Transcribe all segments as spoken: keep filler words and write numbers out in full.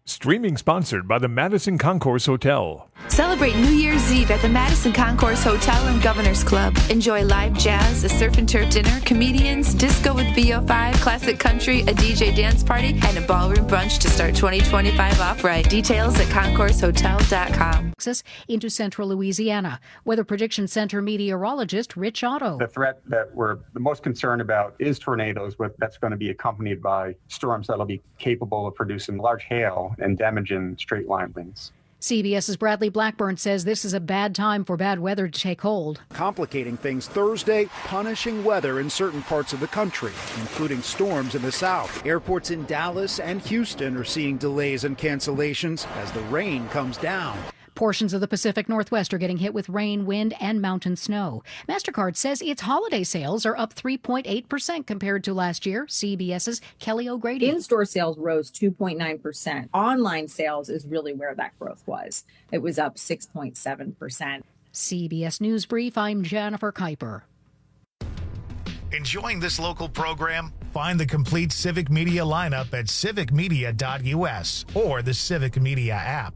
Streaming sponsored by the Madison Concourse Hotel. Celebrate New Year's Eve at the Madison Concourse Hotel and Governor's Club. Enjoy live jazz, a surf and turf dinner, comedians, disco with V O five, classic country, a D J dance party, and a ballroom brunch to start twenty twenty-five off right. Details at concourse hotel dot com. Texas into central Louisiana. Weather Prediction Center meteorologist Rich Otto. The threat that we're the most concerned about is tornadoes, but that's going to be accompanied by storms that'll be capable of producing large hail and damaging straight line winds. CBS's Bradley Blackburn says this is a bad time for bad weather to take hold. Complicating things Thursday, punishing weather in certain parts of the country, including storms in the south. Airports in Dallas and Houston are seeing delays and cancellations as the rain comes down. Portions of the Pacific Northwest are getting hit with rain, wind, and mountain snow. MasterCard says its holiday sales are up three point eight percent compared to last year. CBS's Kelly O'Grady. In-store sales rose two point nine percent. Online sales is really where that growth was. It was up six point seven percent. C B S News Brief, I'm Jennifer Kuiper. Enjoying this local program? Find the complete Civic Media lineup at civic media dot u s or the Civic Media app.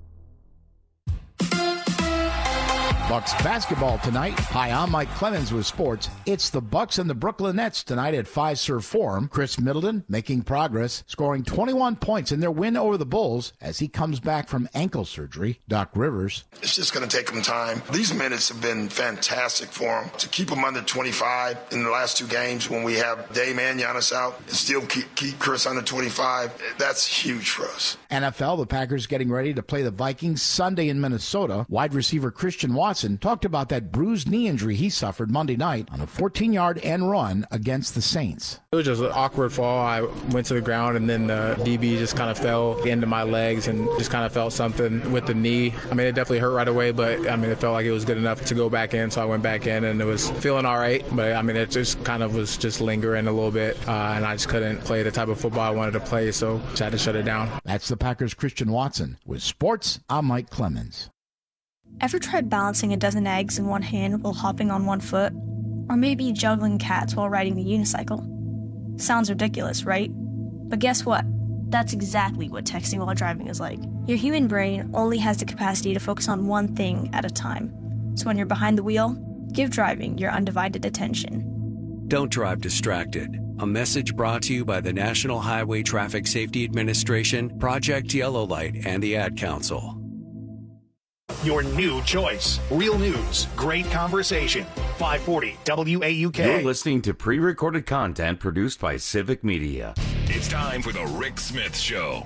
Bucks basketball tonight. Hi, I'm Mike Clemens with sports. It's the Bucks and the Brooklyn Nets tonight at Fiserv Forum. Chris Middleton making progress, scoring twenty-one points in their win over the Bulls as he comes back from ankle surgery. Doc Rivers. It's just going to take him time. These minutes have been fantastic for him. To keep him under twenty-five in the last two games when we have Dame and Giannis out and still keep, keep Chris under twenty-five, that's huge for us. N F L, the Packers getting ready to play the Vikings Sunday in Minnesota. Wide receiver Christian Watson talked about that bruised knee injury he suffered Monday night on a fourteen-yard end run against the Saints. It was just an awkward fall. I went to the ground, and then the D B just kind of fell into my legs and just kind of felt something with the knee. I mean, it definitely hurt right away, but, I mean, it felt like it was good enough to go back in, so I went back in, and it was feeling all right. But, I mean, it just kind of was just lingering a little bit, uh, and I just couldn't play the type of football I wanted to play, so just had to shut it down. That's the Packers' Christian Watson. With sports, I'm Mike Clemens. Ever tried balancing a dozen eggs in one hand while hopping on one foot? Or maybe juggling cats while riding the unicycle? Sounds ridiculous, right? But guess what? That's exactly what texting while driving is like. Your human brain only has the capacity to focus on one thing at a time. So when you're behind the wheel, give driving your undivided attention. Don't drive distracted. A message brought to you by the National Highway Traffic Safety Administration, Project Yellow Light, and the Ad Council. Your new choice. Real news. Great conversation. five forty W A U K. You're listening to pre-recorded content produced by Civic Media. It's time for the Rick Smith Show.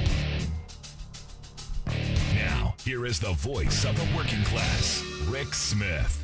Now, here is the voice of the working class, Rick Smith.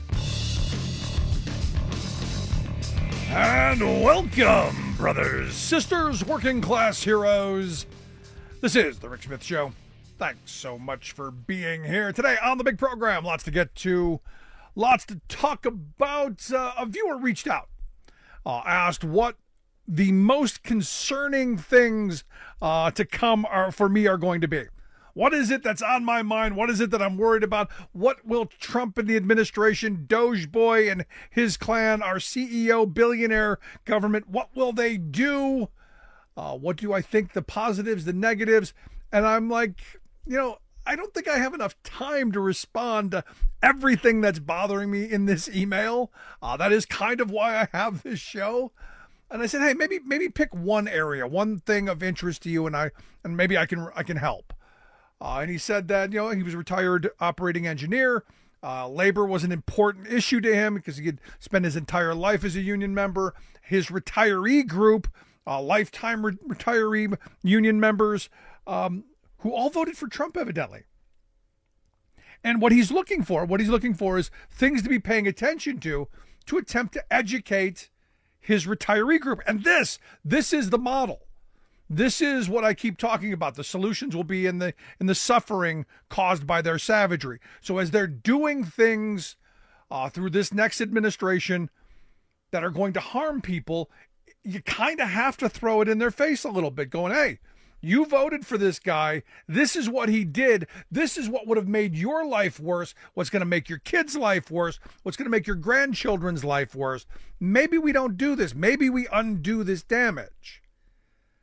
And welcome, brothers, sisters, working class heroes. This is the Rick Smith Show. Thanks so much for being here today on the big program. Lots to get to, lots to talk about. Uh, a viewer reached out, uh, asked what the most concerning things uh, to come are for me are going to be. What is it that's on my mind? What is it that I'm worried about? What will Trump and the administration, Doge Boy and his clan, our C E O, billionaire government, what will they do? Uh, what do I think the positives, the negatives? And I'm like, you know, I don't think I have enough time to respond to everything that's bothering me in this email. Uh, that is kind of why I have this show. And I said, hey, maybe maybe pick one area, one thing of interest to you, and I and maybe I can I can help. Uh, and he said that, you know, he was a retired operating engineer. Uh, labor was an important issue to him because he had spent his entire life as a union member. His retiree group, uh, lifetime re- retiree union members, um, who all voted for Trump, evidently. And what he's looking for, what he's looking for is things to be paying attention to, to attempt to educate his retiree group. And this, this is the model. This is what I keep talking about. The solutions will be in the in the suffering caused by their savagery. So as they're doing things uh, through this next administration that are going to harm people, you kind of have to throw it in their face a little bit, going, hey, you voted for this guy. This is what he did. This is what would have made your life worse. What's going to make your kids' life worse. What's going to make your grandchildren's life worse. Maybe we don't do this. Maybe we undo this damage.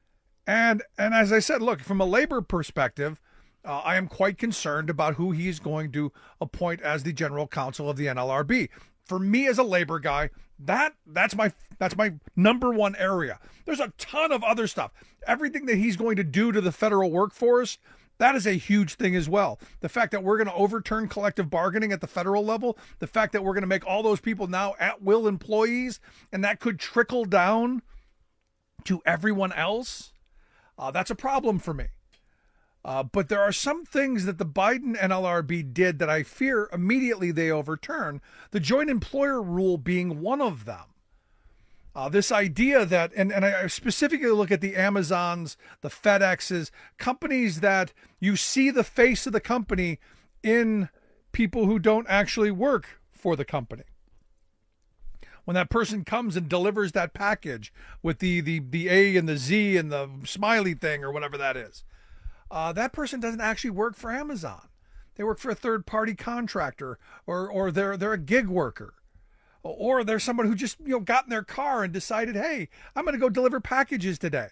And and as I said, look, from a labor perspective, uh, I am quite concerned about who he's going to appoint as the general counsel of the N L R B. For me as a labor guy, that that's my that's my number one area. There's a ton of other stuff. Everything that he's going to do to the federal workforce, that is a huge thing as well. The fact that we're going to overturn collective bargaining at the federal level, the fact that we're going to make all those people now at-will employees, and that could trickle down to everyone else, uh, that's a problem for me. Uh, but there are some things that the Biden N L R B did that I fear immediately they overturn, the joint employer rule being one of them. Uh, this idea that, and, and I specifically look at the Amazons, the FedExes, companies that you see the face of the company in people who don't actually work for the company. When that person comes and delivers that package with the, the, the A and the Z and the smiley thing or whatever that is, uh, that person doesn't actually work for Amazon. They work for a third-party contractor, or, or they're, they're a gig worker. Or there's someone who just, you know, got in their car and decided, hey, I'm going to go deliver packages today.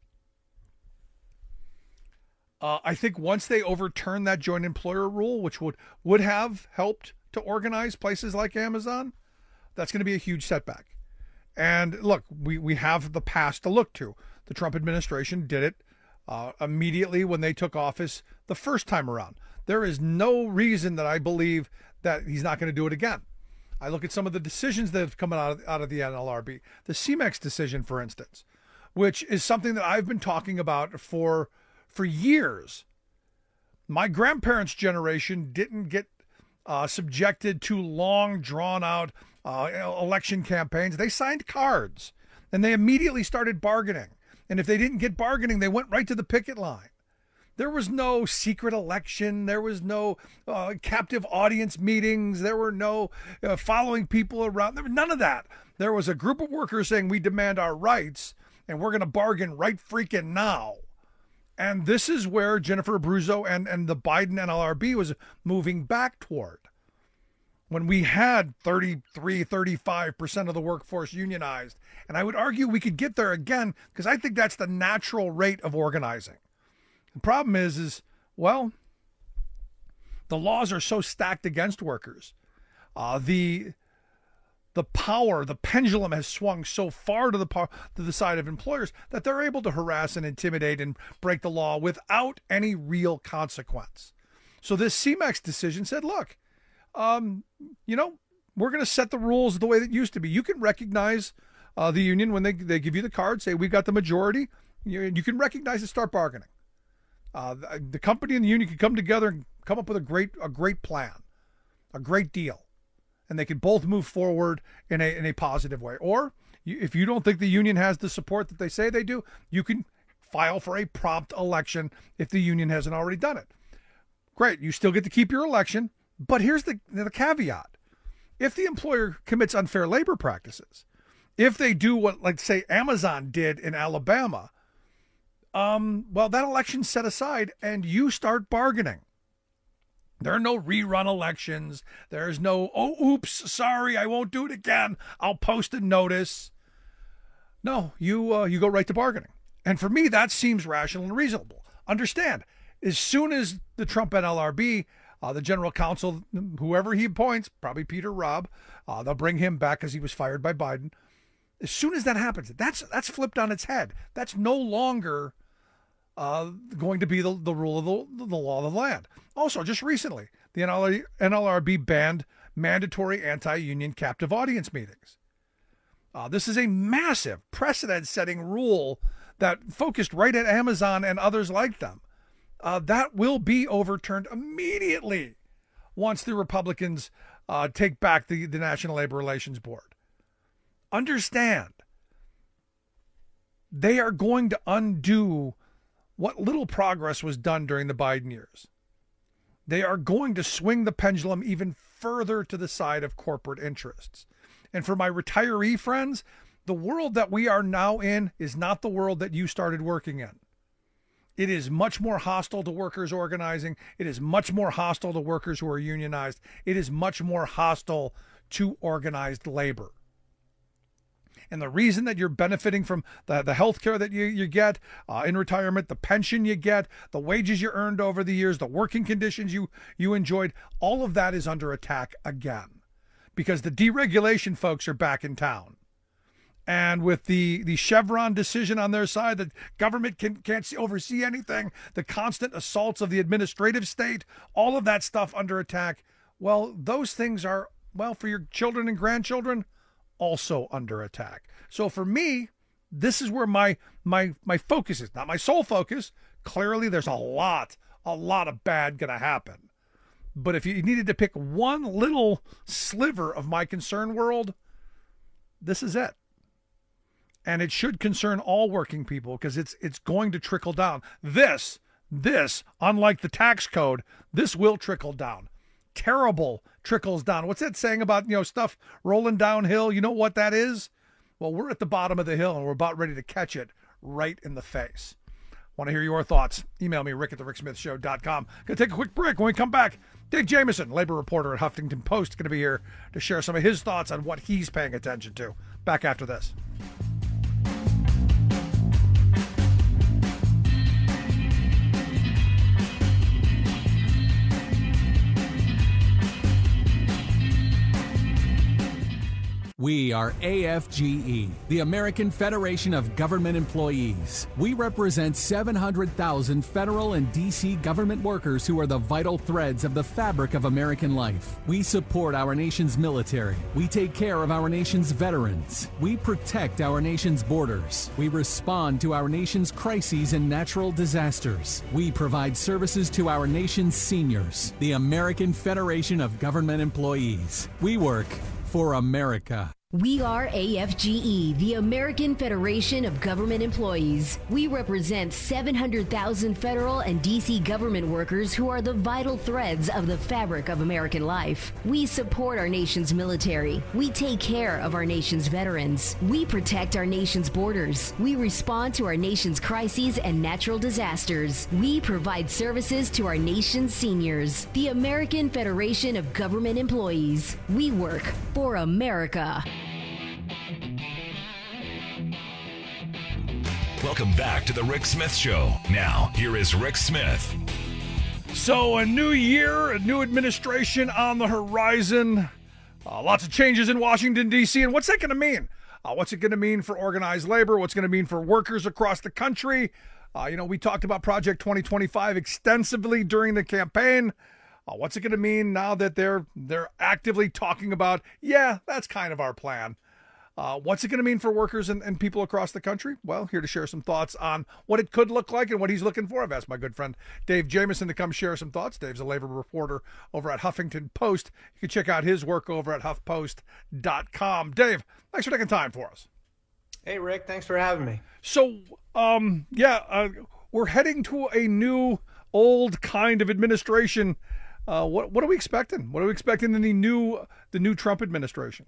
Uh, I think once they overturn that joint employer rule, which would, would have helped to organize places like Amazon, that's going to be a huge setback. And look, we, we have the past to look to. The Trump administration did it uh, immediately when they took office the first time around. There is no reason that I believe that he's not going to do it again. I look at some of the decisions that have come out of, out of the N L R B. The CEMEX decision, for instance, which is something that I've been talking about for, for years. My grandparents' generation didn't get uh, subjected to long, drawn-out uh, election campaigns. They signed cards, and they immediately started bargaining. And if they didn't get bargaining, they went right to the picket line. There was no secret election. There was no uh, captive audience meetings. There were no uh, following people around. There was none of that. There was a group of workers saying, we demand our rights, and we're going to bargain right freaking now. And this is where Jennifer Abruzzo and, and the Biden N L R B was moving back toward. When we had thirty-three, thirty-five percent of the workforce unionized. And I would argue we could get there again, because I think that's the natural rate of organizing. The problem is, is, well, the laws are so stacked against workers. Uh, the the power, the pendulum has swung so far to the par- to the side of employers that they're able to harass and intimidate and break the law without any real consequence. So this CEMEX decision said, look, um, you know, we're going to set the rules the way that used to be. You can recognize uh, the union when they, they give you the card, say we got the majority. You, you can recognize and start bargaining. Uh, the, the company and the union can come together and come up with a great a great plan, a great deal, and they can both move forward in a in a positive way. Or you, if you don't think the union has the support that they say they do, you can file for a prompt election if the union hasn't already done it. Great, you still get to keep your election, but here's the the caveat: if the employer commits unfair labor practices, if they do what, like say Amazon did in Alabama. Um, well, that election's set aside and you start bargaining. There are no rerun elections. There's no, oh, oops, sorry, I won't do it again. I'll post a notice. No, you uh, you go right to bargaining. And for me, that seems rational and reasonable. Understand, as soon as the Trump N L R B, uh, the general counsel, whoever he appoints, probably Peter Robb, uh, they'll bring him back because he was fired by Biden. As soon as that happens, that's that's flipped on its head. That's no longer Uh, going to be the, the rule of the, the law of the land. Also, just recently, the N L R B banned mandatory anti-union captive audience meetings. Uh, this is a massive precedent-setting rule that focused right at Amazon and others like them. Uh, that will be overturned immediately once the Republicans uh, take back the, the National Labor Relations Board. Understand, they are going to undo what little progress was done during the Biden years. They are going to swing the pendulum even further to the side of corporate interests. And for my retiree friends, the world that we are now in is not the world that you started working in. It is much more hostile to workers organizing. It is much more hostile to workers who are unionized. It is much more hostile to organized labor. and the reason that you're benefiting from the, the health care that you, you get uh, in retirement, the pension you get, the wages you earned over the years, the working conditions you, you enjoyed, all of that is under attack again because the deregulation folks are back in town. And with the, the Chevron decision on their side that government can, can't see, oversee anything, the constant assaults of the administrative state, all of that stuff under attack, well, those things are, well, for your children and grandchildren, also under attack. So for me, this is where my my my focus is, not my sole focus. Clearly, there's a lot, a lot of bad going to happen. But if you needed to pick one little sliver of my concern world, this is it. And it should concern all working people because it's it's going to trickle down. This, this, unlike the tax code, this will trickle down. Terrible trickles down. What's that saying about, you know, stuff rolling downhill? You know what that is? Well, we're at the bottom of the hill and we're about ready to catch it right in the face. Want to hear your thoughts? Email me, rick at the rick smith show dot com. Going to take a quick break. When we come back, Dave Jamieson, labor reporter at Huffington Post, going to be here to share some of his thoughts on what he's paying attention to. Back after this. We are A F G E, the American Federation of Government Employees. We represent seven hundred thousand federal and D C government workers who are the vital threads of the fabric of American life. We support our nation's military. We take care of our nation's veterans. We protect our nation's borders. We respond to our nation's crises and natural disasters. We provide services to our nation's seniors. The American Federation of Government Employees. We work for America. We are A F G E, the American Federation of Government Employees. We represent seven hundred thousand federal and D C government workers who are the vital threads of the fabric of American life. We support our nation's military. We take care of our nation's veterans. We protect our nation's borders. We respond to our nation's crises and natural disasters. We provide services to our nation's seniors. The American Federation of Government Employees. We work for America. Welcome back to the Rick Smith Show. Now, here is Rick Smith. So, a new year, a new administration on the horizon. Uh, lots of changes in Washington, D C. And what's that going to mean? Uh, what's it going to mean for organized labor? What's going to mean for workers across the country? Uh, you know, we talked about Project twenty twenty-five extensively during the campaign. Uh, what's it going to mean now that they're they're actively talking about, yeah, that's kind of our plan? Uh, what's it going to mean for workers and, and people across the country? Well, here to share some thoughts on what it could look like and what he's looking for, I've asked my good friend Dave Jamieson to come share some thoughts. Dave's a labor reporter over at Huffington Post. You can check out his work over at huff post dot com. Dave, thanks for taking time for us. Hey, Rick, thanks for having me. So, um, yeah, uh, we're heading to a new, old kind of administration. Uh, what what are we expecting? What are we expecting in the new the new Trump administration?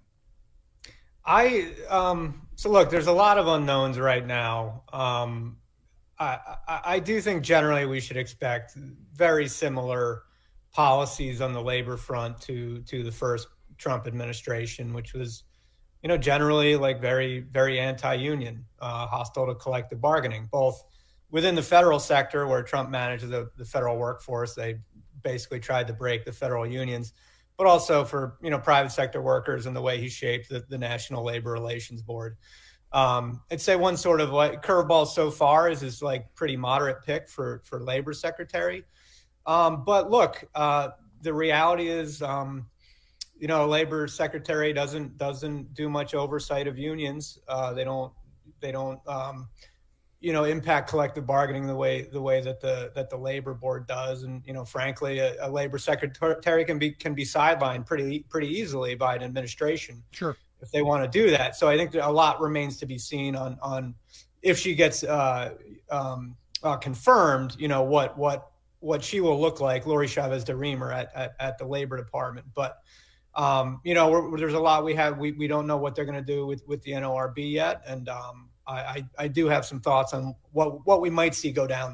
I um, so look, there's a lot of unknowns right now. Um, I, I, I do think generally we should expect very similar policies on the labor front to to the first Trump administration, which was, you know, generally like very very anti-union, uh, hostile to collective bargaining, both within the federal sector where Trump manages the, the federal workforce. They basically tried to break the federal unions, but also for, you know, private sector workers and the way he shaped the, the National Labor Relations Board. Um, I'd say one sort of like curveball so far is his like pretty moderate pick for, for labor secretary. Um, but look, uh, the reality is, um, you know, a labor secretary doesn't, doesn't do much oversight of unions. Uh, they don't, they don't, um, you know, impact collective bargaining the way the way that the that the labor board does, and you know, frankly, a, a labor secretary can be can be sidelined pretty pretty easily by an administration, sure, if they want to do that. So I think a lot remains to be seen on on if she gets uh, um, uh, confirmed. You know what what what she will look like, Lori Chavez DeRemer at, at at the Labor Department, but. Um, you know, we're, there's a lot we have. We, we don't know what they're going to do with, with the N O R B yet, and um, I, I, I do have some thoughts on what what we might see go down there.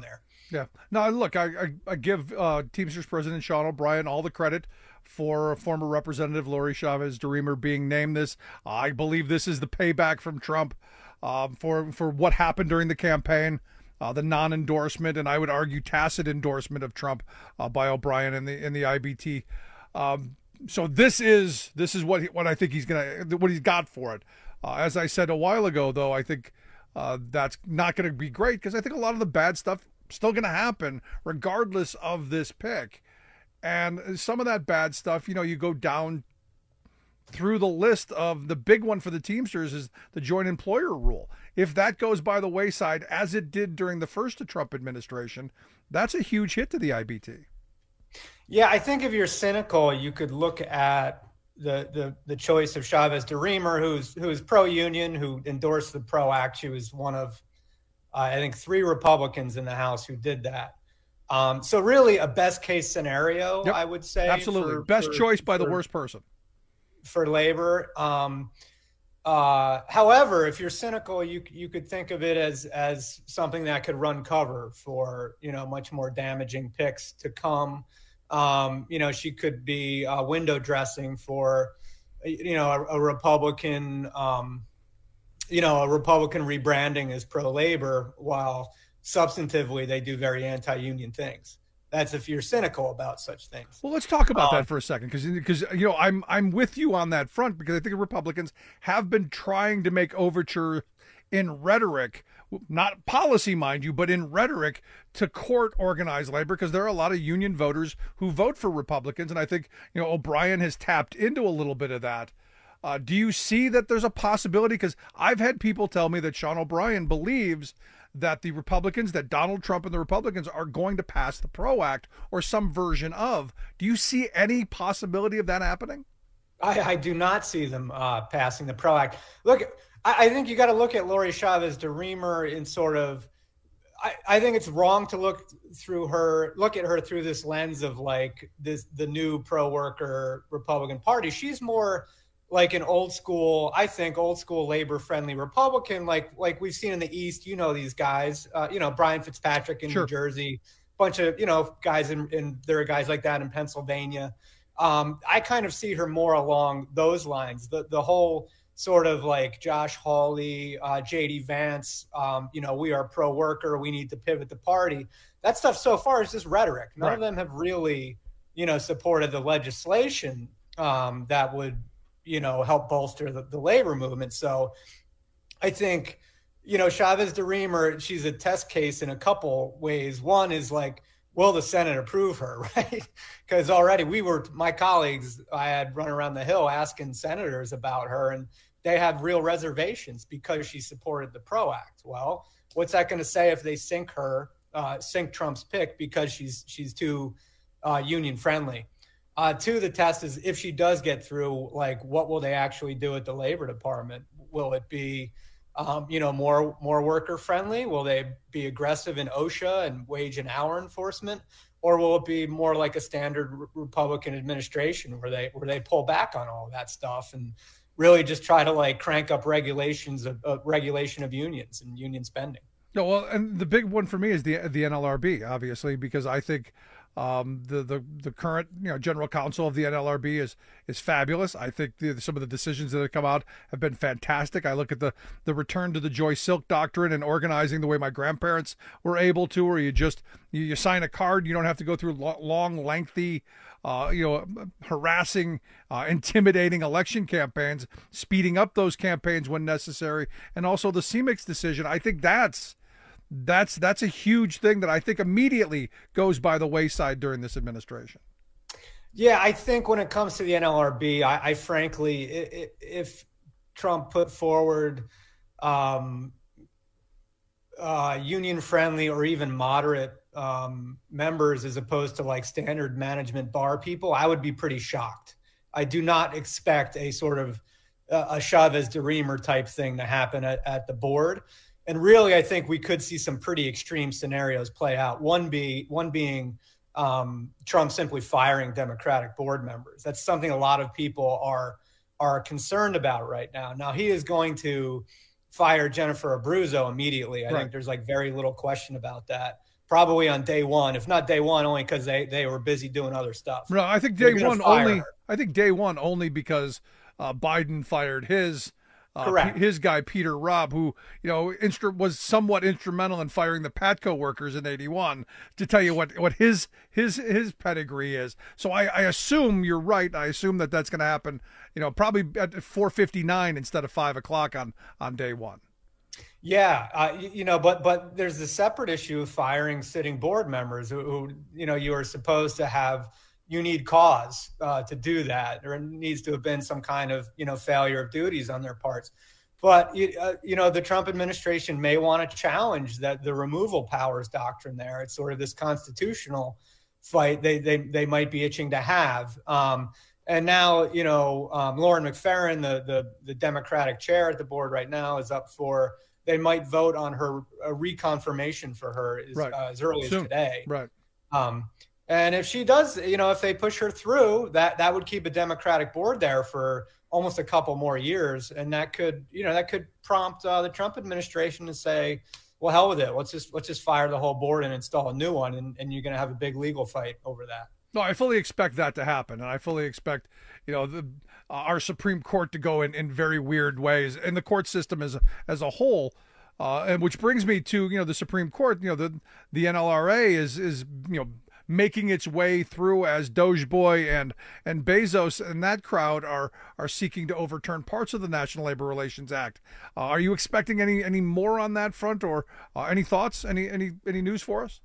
Yeah. Now, look, I, I, I give uh, Teamsters President Sean O'Brien all the credit for former Representative Lori Chavez-DeRemer being named this. I believe this is the payback from Trump um, for for what happened during the campaign, uh, the non-endorsement, and I would argue tacit endorsement of Trump uh, by O'Brien in the in the I B T. Um, so this is this is what he, what I think he's gonna what he's got for it. Uh, as I said a while ago, though, I think uh, that's not going to be great because I think a lot of the bad stuff still going to happen regardless of this pick. And some of that bad stuff, you know, you go down through the list of the big one for the Teamsters is the joint employer rule. If that goes by the wayside, as it did during the first Trump administration, that's a huge hit to the I B T. Yeah, I think if you're cynical, you could look at the the the choice of Chavez-DeRemer, who's who's pro-union, who endorsed the PRO Act. She was one of Uh, I think three Republicans in the House who did that. Um, so really a best case scenario, yep, I would say. Absolutely. For, best for, choice by for, the worst person. For labor. Um, uh, however, if you're cynical, you you could think of it as as something that could run cover for, you know, much more damaging picks to come. Um, you know, she could be uh, window dressing for, you know, a, a Republican um you know, a Republican rebranding as pro-labor while substantively they do very anti-union things. That's if you're cynical about such things. Well, let's talk about um, that for a second, because because you know I'm I'm with you on that front, because I think Republicans have been trying to make overture in rhetoric, not policy, mind you, but in rhetoric to court organized labor, because there are a lot of union voters who vote for Republicans, and I think you know O'Brien has tapped into a little bit of that. Uh, do you see that there's a possibility? Because I've had people tell me that Sean O'Brien believes that the Republicans, that Donald Trump and the Republicans are going to pass the PRO Act or some version of. Do you see any possibility of that happening? I, I do not see them uh, passing the PRO Act. Look, I, I think you got to look at Lori Chavez-DeRemer in sort of, I, I think it's wrong to look through her, look at her through this lens of like this, the new pro-worker Republican Party. She's more like an old school, I think, old school labor friendly Republican, like like we've seen in the East. You know these guys, uh, you know Brian Fitzpatrick in sure. New Jersey, bunch of you know guys in, in there are guys like that in Pennsylvania. Um, I kind of see her more along those lines. The the whole sort of like Josh Hawley, uh, J D Vance, um, you know, we are pro worker, we need to pivot the party. That stuff so far is just rhetoric. None right. of them have really, you know, supported the legislation um, that would. you know, help bolster the, the labor movement. So I think, you know, Chavez-DeRemer, she's a test case in a couple ways. One is like, will the Senate approve her, right? Because already we were, my colleagues, I had run around the Hill asking senators about her, and they have real reservations because she supported the PRO Act. Well, what's that going to say if they sink her, uh, sink Trump's pick because she's she's too uh, union friendly? Uh, two, the test is if she does get through, like, what will they actually do at the Labor Department? Will it be, um, you know, more more worker friendly? Will they be aggressive in OSHA and wage and hour enforcement, or will it be more like a standard re- Republican administration where they where they pull back on all of that stuff and really just try to like crank up regulations of uh, regulation of unions and union spending? No, well, and the big one for me is the the N L R B, obviously, because I think. Um, the, the the current you know general counsel of the N L R B is is fabulous. I think the, some of the decisions that have come out have been fantastic. I look at the the return to the Joy Silk doctrine and organizing the way my grandparents were able to, where you just you, you sign a card, you don't have to go through lo- long, lengthy, uh, you know, harassing, uh, intimidating election campaigns, speeding up those campaigns when necessary, and also the C M E X decision. I think that's. That's that's a huge thing that I think immediately goes by the wayside during this administration. Yeah, I think when it comes to the N L R B, I, I frankly, if Trump put forward um, uh, union-friendly or even moderate um, members as opposed to like standard management bar people, I would be pretty shocked. I do not expect a sort of uh, a Chavez-DeRemer type thing to happen at, at the board. And really, I think we could see some pretty extreme scenarios play out. One be one being um, Trump simply firing Democratic board members. That's something a lot of people are are concerned about right now. Now, he is going to fire Jennifer Abruzzo immediately. I right. think there's like very little question about that. probably on day one, if not day one, only because they, they were busy doing other stuff. No, I think day one only. Her. I think day one only because uh, Biden fired his uh, Correct. P- his guy Peter Robb, who you know instru- was somewhat instrumental in firing the Patco workers in eighty-one. To tell you what what his his his pedigree is. So I, I assume you're right. I assume that that's going to happen. You know, probably at four fifty-nine instead of five o'clock on on day one. Yeah, uh, you, you know, but but there's a separate issue of firing sitting board members who, who you know, you are supposed to have, you need cause uh, to do that. There needs to have been some kind of, you know, failure of duties on their parts. But, you, uh, you know, the Trump administration may want to challenge that the removal powers doctrine there. It's sort of this constitutional fight they they, they might be itching to have. Um, and now, you know, um, Lauren McFerrin, the, the the Democratic chair at the board right now, is up for, they might vote on her a reconfirmation for her as, right. uh, as early Soon. as today. Right. Um, and if she does, you know, if they push her through, that that would keep a Democratic board there for almost a couple more years, and that could, you know, that could prompt uh, the Trump administration to say, "Well, hell with it. Let's just let's just fire the whole board and install a new one," and, and you're going to have a big legal fight over that. No, I fully expect that to happen, and I fully expect, you know, the, uh, our Supreme Court to go in, in very weird ways, and the court system as as a whole. Uh, and which brings me to, you know, the Supreme Court. You know, the the N L R A is is you know making its way through as Doge Boy and and Bezos and that crowd are are seeking to overturn parts of the National Labor Relations Act. Uh, are you expecting any any more on that front, or uh, any thoughts? Any any any news for us?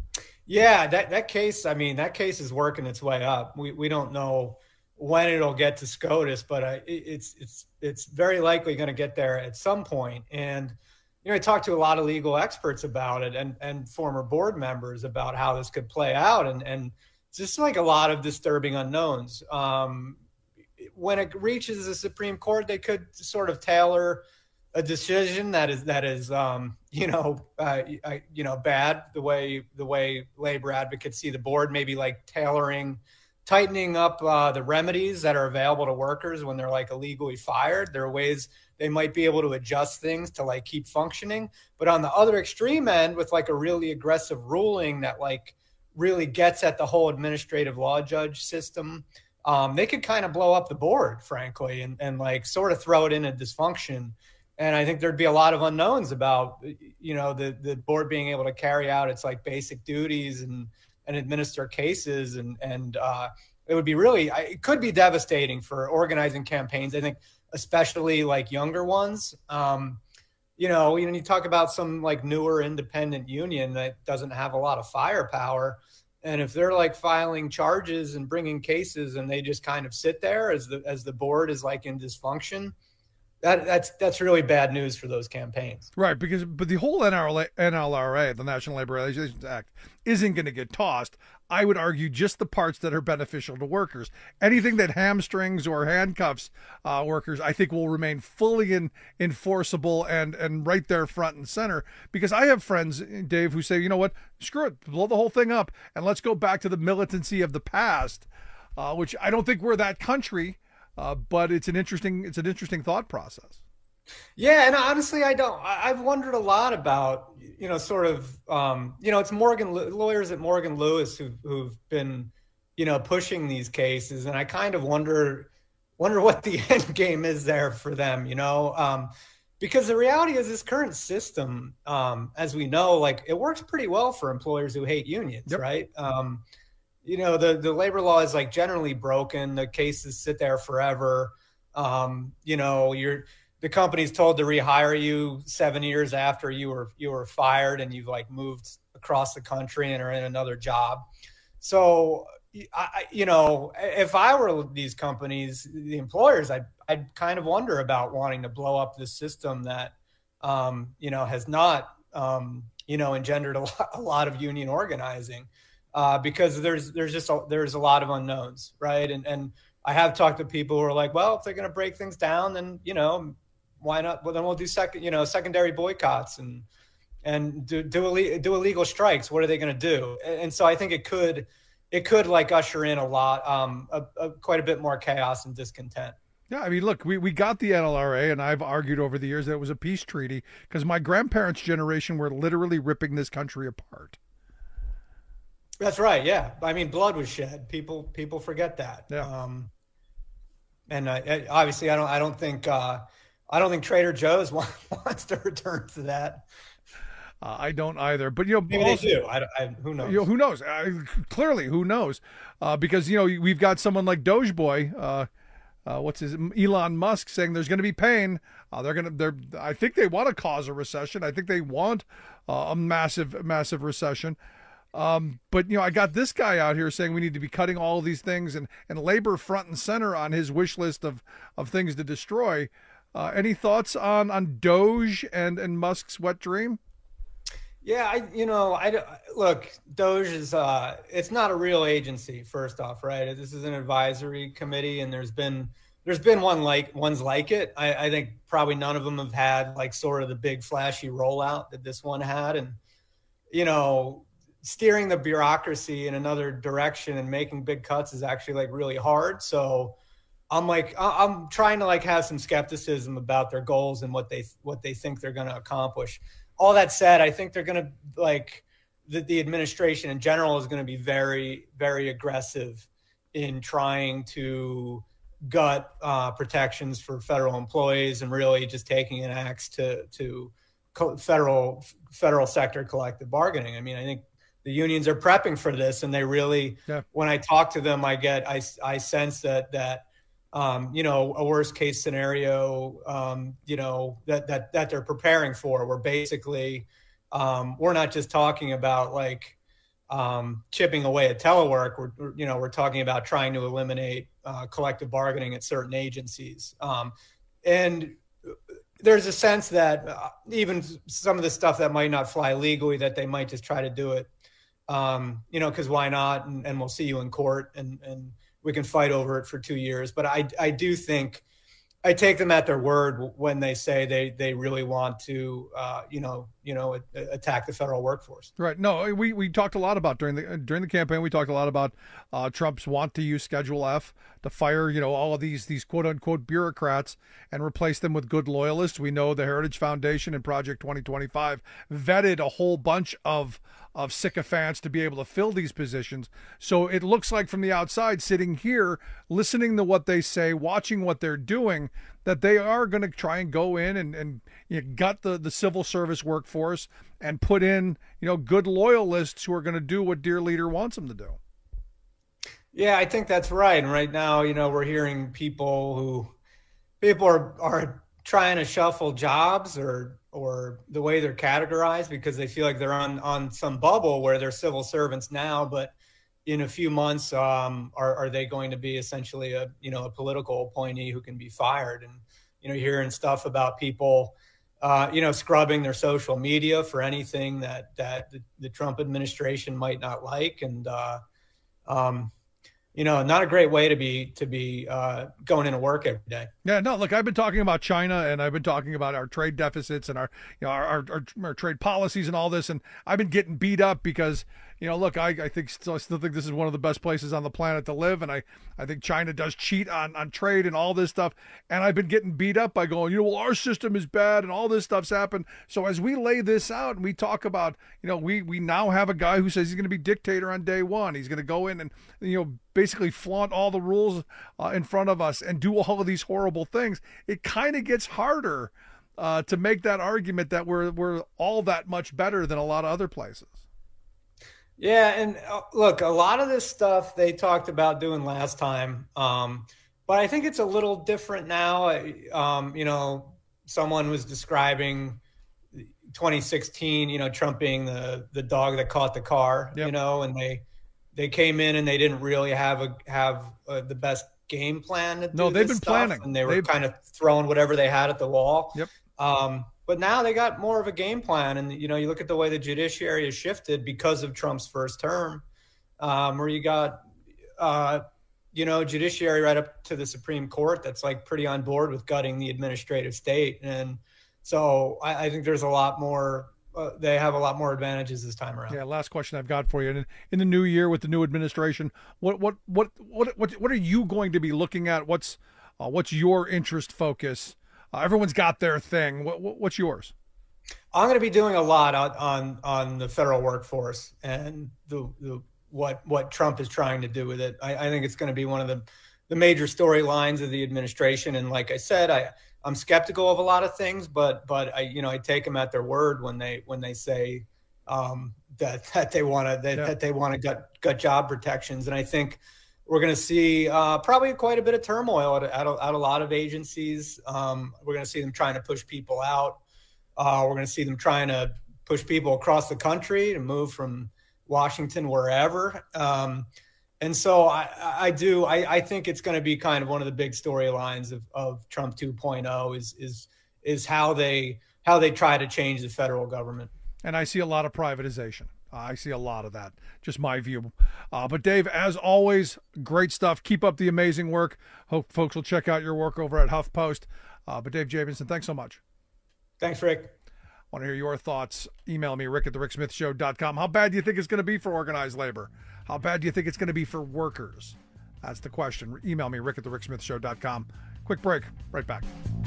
Yeah, that, that case, I mean, that case is working its way up. We we don't know when it'll get to SCOTUS, but uh, it, it's it's it's very likely going to get there at some point. And, you know, I talked to a lot of legal experts about it and, and former board members about how this could play out. And, and it's just like a lot of disturbing unknowns. Um, when it reaches the Supreme Court, they could sort of tailor a decision that is that is um, you know uh, you know bad the way the way labor advocates see the board, maybe like tailoring, tightening up uh, the remedies that are available to workers when they're like illegally fired. There are ways they might be able to adjust things to like keep functioning. But on the other extreme end, with like a really aggressive ruling that like really gets at the whole administrative law judge system, um, they could kind of blow up the board, frankly, and and like sort of throw it in a dysfunction. And I think there'd be a lot of unknowns about, you know, the, the board being able to carry out its like basic duties and, and administer cases. And, and uh, it would be really, it could be devastating for organizing campaigns. I think especially like younger ones. Um, you know, when you talk about some like newer independent union that doesn't have a lot of firepower, and if they're like filing charges and bringing cases and they just kind of sit there as the, as the board is like in dysfunction, That, that's that's really bad news for those campaigns. Right, because but the whole N L R A, the National Labor Relations Act, isn't going to get tossed. I would argue just the parts that are beneficial to workers. Anything that hamstrings or handcuffs uh, workers, I think will remain fully in, enforceable and, and right there front and center. Because I have friends, Dave, who say, you know what, screw it, blow the whole thing up, and let's go back to the militancy of the past, uh, which I don't think we're that country. Uh, but it's an interesting it's an interesting thought process. Yeah, and honestly, I don't. I, I've wondered a lot about, you know, sort of, um, you know, it's Morgan lawyers at Morgan Lewis who've, who've been, you know, pushing these cases, and I kind of wonder wonder what the end game is there for them, you know, um, because the reality is this current system, um, as we know, like it works pretty well for employers who hate unions, yep. right? Um, You know, the, the labor law is like generally broken. The cases sit there forever. Um, you know, you're the company's told to rehire you seven years after you were you were fired and you've like moved across the country and are in another job. So, I, you know, if I were these companies, the employers, I'd, I'd kind of wonder about wanting to blow up this system that, um, you know, has not, um, you know, engendered a lot, a lot of union organizing. Uh, because there's there's just a, there's a lot of unknowns, right? And and I have talked to people who are like, well, if they're going to break things down, then you know, why not? Well, then we'll do second, you know, secondary boycotts and and do do, ille- do illegal strikes. What are they going to do? And, and so I think it could it could like usher in a lot, um, a, a, quite a bit more chaos and discontent. Yeah, I mean, look, we, we got the N L R A, and I've argued over the years that it was a peace treaty because my grandparents' generation were literally ripping this country apart. That's right. Yeah. I mean, blood was shed. People, people forget that. Yeah. Um, and I, I, obviously I don't, I don't think, uh, I don't think Trader Joe's want, wants to return to that. Uh, I don't either, but you know, maybe also, they do. I, I, who knows? You know, who knows? Uh, clearly, who knows? Uh, because you know, we've got someone like Doge Boy, uh, uh, what's his Elon Musk, saying there's going to be pain. Uh, they're going to, they're. I think they want to cause a recession. I think they want uh, a massive, massive recession. Um, but you know, I got this guy out here saying we need to be cutting all of these things, and and labor front and center on his wish list of of things to destroy. Uh, any thoughts on on Doge and and Musk's wet dream? Yeah, I, you know, I look, Doge is, uh, it's not a real agency, first off, right? This is an advisory committee, and there's been, there's been one like, ones like it. I, I think probably none of them have had like sort of the big flashy rollout that this one had. And, you know, steering the bureaucracy in another direction and making big cuts is actually like really hard. So I'm like, I'm trying to like have some skepticism about their goals and what they, what they think they're going to accomplish. All that said, I think they're going to like the, the administration in general is going to be very, very aggressive in trying to gut uh, protections for federal employees and really just taking an axe to to co- federal federal sector collective bargaining. I mean, I think the unions are prepping for this, and they really, yeah. when I talk to them, I get I I sense that that. Um, you know, a worst case scenario, um, you know, that, that, that they're preparing for, where basically um, we're not just talking about like um, chipping away at telework. We're, you know, we're talking about trying to eliminate uh, collective bargaining at certain agencies. Um, and there's a sense that uh, even some of the stuff that might not fly legally, that they might just try to do it, um, you know, because why not? And, and we'll see you in court, and, and, we can fight over it for two years. But I, I do think I take them at their word when they say they, they really want to, uh, you know, you know, attack the federal workforce. Right. No, we, we talked a lot about during the, during the campaign, we talked a lot about uh, Trump's want to use Schedule F to fire, you know, all of these, these quote unquote bureaucrats and replace them with good loyalists. We know the Heritage Foundation and Project twenty twenty-five vetted a whole bunch of, of sycophants to be able to fill these positions. So it looks like from the outside, sitting here, listening to what they say, watching what they're doing, that they are going to try and go in and, and you know, gut the, the civil service workforce and put in, you know, good loyalists who are going to do what Dear Leader wants them to do. Yeah, I think that's right. And right now, you know, we're hearing people who people are, are trying to shuffle jobs or or the way they're categorized because they feel like they're on, on some bubble where they're civil servants now, but in a few months, um, are, are they going to be essentially a, you know, a political appointee who can be fired? And, you know, hearing stuff about people, uh, you know, scrubbing their social media for anything that, that the, the Trump administration might not like. And, uh, um, you know, not a great way to be to be uh, going into work every day. Yeah, no, look, I've been talking about China, and I've been talking about our trade deficits and our, you know, our, our, our, our trade policies and all this, and I've been getting beat up because, you know, look, I, I think still, I still think this is one of the best places on the planet to live, and I, I think China does cheat on, on trade and all this stuff, and I've been getting beat up by going, you know, well, our system is bad and all this stuff's happened. So as we lay this out and we talk about, you know, we we now have a guy who says he's going to be dictator on day one. He's going to go in and, you know, basically flaunt all the rules uh, in front of us and do all of these horrible things. It kind of gets harder uh, to make that argument that we're we're all that much better than a lot of other places. Yeah, and uh, look, a lot of this stuff they talked about doing last time, um, but I think it's a little different now. Um, you know, someone was describing twenty sixteen, you know, Trump being the the dog that caught the car, yep. you know, and they they came in and they didn't really have a have uh, the best game plan to do No, they've been stuff, planning. And they were they've... kind of throwing whatever they had at the wall. Yep. Um, but now they got more of a game plan. And, you know, you look at the way the judiciary has shifted because of Trump's first term, um, where you got, uh, you know, judiciary right up to the Supreme Court that's like pretty on board with gutting the administrative state. And so I, I think there's a lot more. Uh, they have a lot more advantages this time around. Yeah. Last question I've got for you. In, in the new year with the new administration, what what what what what what are you going to be looking at? What's uh, what's your interest focus? Uh, everyone's got their thing. What, what what's yours? I'm going to be doing a lot on on, on the federal workforce and the, the what what Trump is trying to do with it. I, I think it's going to be one of the, the major storylines of the administration. And like I said, I, I'm skeptical of a lot of things, but but I you know I take them at their word when they when they say um, that that they want to that, Yeah. that they want to gut gut job protections. And I think we're going to see uh, probably quite a bit of turmoil at, at, a, at a lot of agencies. Um, we're going to see them trying to push people out. Uh, we're going to see them trying to push people across the country to move from Washington wherever. Um, and so I, I do, I, I think it's going to be kind of one of the big storylines of, of Trump two point oh is, is, is how they, how they try to change the federal government. And I see a lot of privatization. I see a lot of that. Just my view. Uh, but Dave, as always, great stuff. Keep up the amazing work. Hope folks will check out your work over at HuffPost. Uh, but Dave Jamieson, thanks so much. Thanks, Rick. Want to hear your thoughts? Email me, rick at the rick smith show dot com. How bad do you think it's going to be for organized labor? How bad do you think it's going to be for workers? That's the question. Email me, rick at the rick smith show dot com. Quick break. Right back.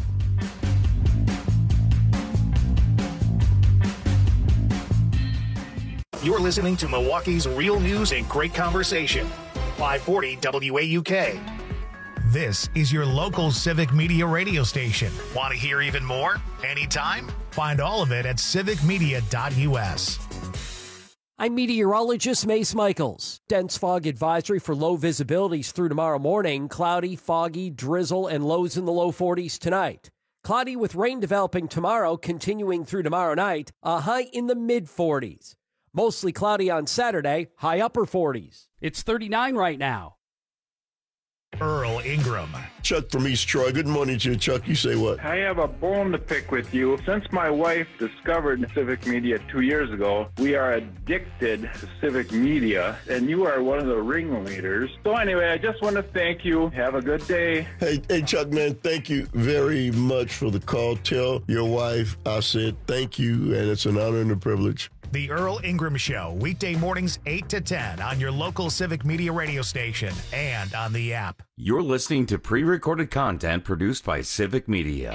You're listening to Milwaukee's Real News and Great Conversation. five forty W A U K. This is your local Civic Media radio station. Want to hear even more? Anytime? Find all of it at civic media dot U S. I'm meteorologist Mace Michaels. Dense fog advisory for low visibilities through tomorrow morning. Cloudy, foggy, drizzle, and lows in the low forties tonight. Cloudy with rain developing tomorrow, continuing through tomorrow night. A high in the mid forties. Mostly cloudy on Saturday, high upper forties. It's thirty-nine right now. Earl Ingram. Chuck from East Troy. Good morning to you, Chuck. You say what? I have a bone to pick with you. Since my wife discovered Civic Media two years ago, we are addicted to Civic Media, and you are one of the ringleaders. So anyway, I just want to thank you. Have a good day. Hey, hey, Chuck, man, thank you very much for the call. Tell your wife I said thank you, and it's an honor and a privilege. The Earl Ingram Show, weekday mornings eight to ten on your local Civic Media radio station and on the app. You're listening to pre-recorded content produced by Civic Media.